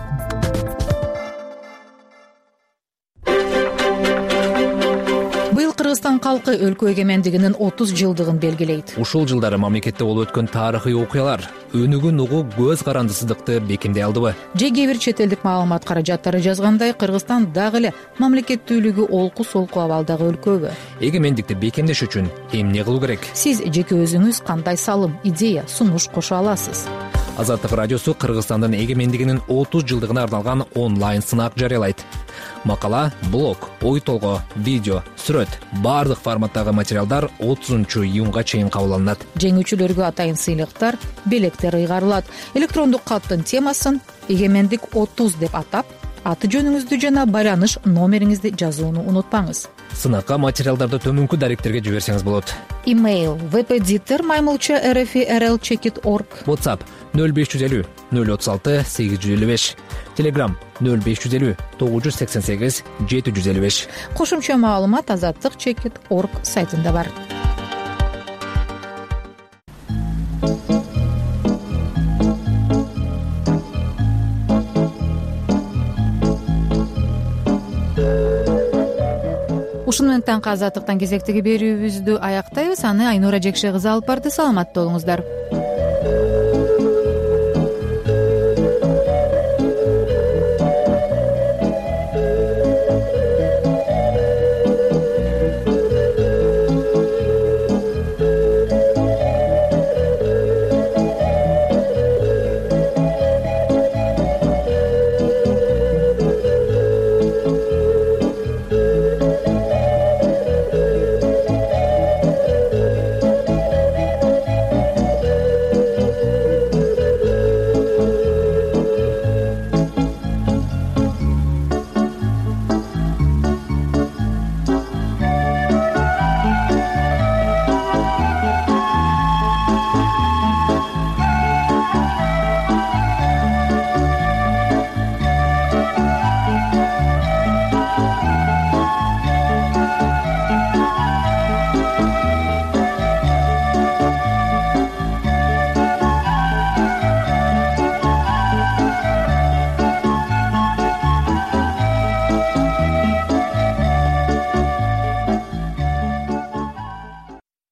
Кыргызстан калкы өлкө эгемендигинин отуз жылдыгын белгилейт. Ушул жылдары мамлекетте болуп өткөн тарыхый окуялар өнүгүн угуп көз карандысыздыкты бекемдей алдыбы? Же кээ бир чет элдик маалымат каражаттары жазгандай, Кыргызстан дагы эле мамлекеттүүлүгү олку-солку абалдагы өлкөбү? Эгемендикти бекемдеш үчүн эмне кылуу керек? Сиз жеке өзүңүз кандай салым, идея, сунуш кошо аласыз? Азаттык радиосу Кыргызстандын эгемендигинин отуз жылдыгына арналган онлайн сынак жарыялайт. Макала, блог, ой толгоо, видео, сүрөт бардык форматтагы материалдар отузунчу июнга чейин кабыл алынат. Жеңүүчүлөргө атайын сыйлыктар, белектер ыйгарылат. Электрондук каттын темасын Эгемендик отуз деп атап, аты жөнүңүздү жана байланыш номериңизди жазууну унутпаңыз. Сынакка материалдарды төмөнкү даректерге жиберсеңиз болот. Имейл веб-эдитор маймылча rfi rl чекит org. WhatsApp нөл беш жүз элүү нөл отуз алты сегиз жүз элүү беш. Telegram нөл беш жүз элүү тогуз жүз сексен сегиз жети жүз элүү беш. Кошумча маалымат азаттык чекит org сайтында бар. Ушуну менен таңкы азаттыктан кезектеги берүүбүздү аяктайбыз. Аны Айнура Жекше кызы алып барды. Саламатта болуңуздар.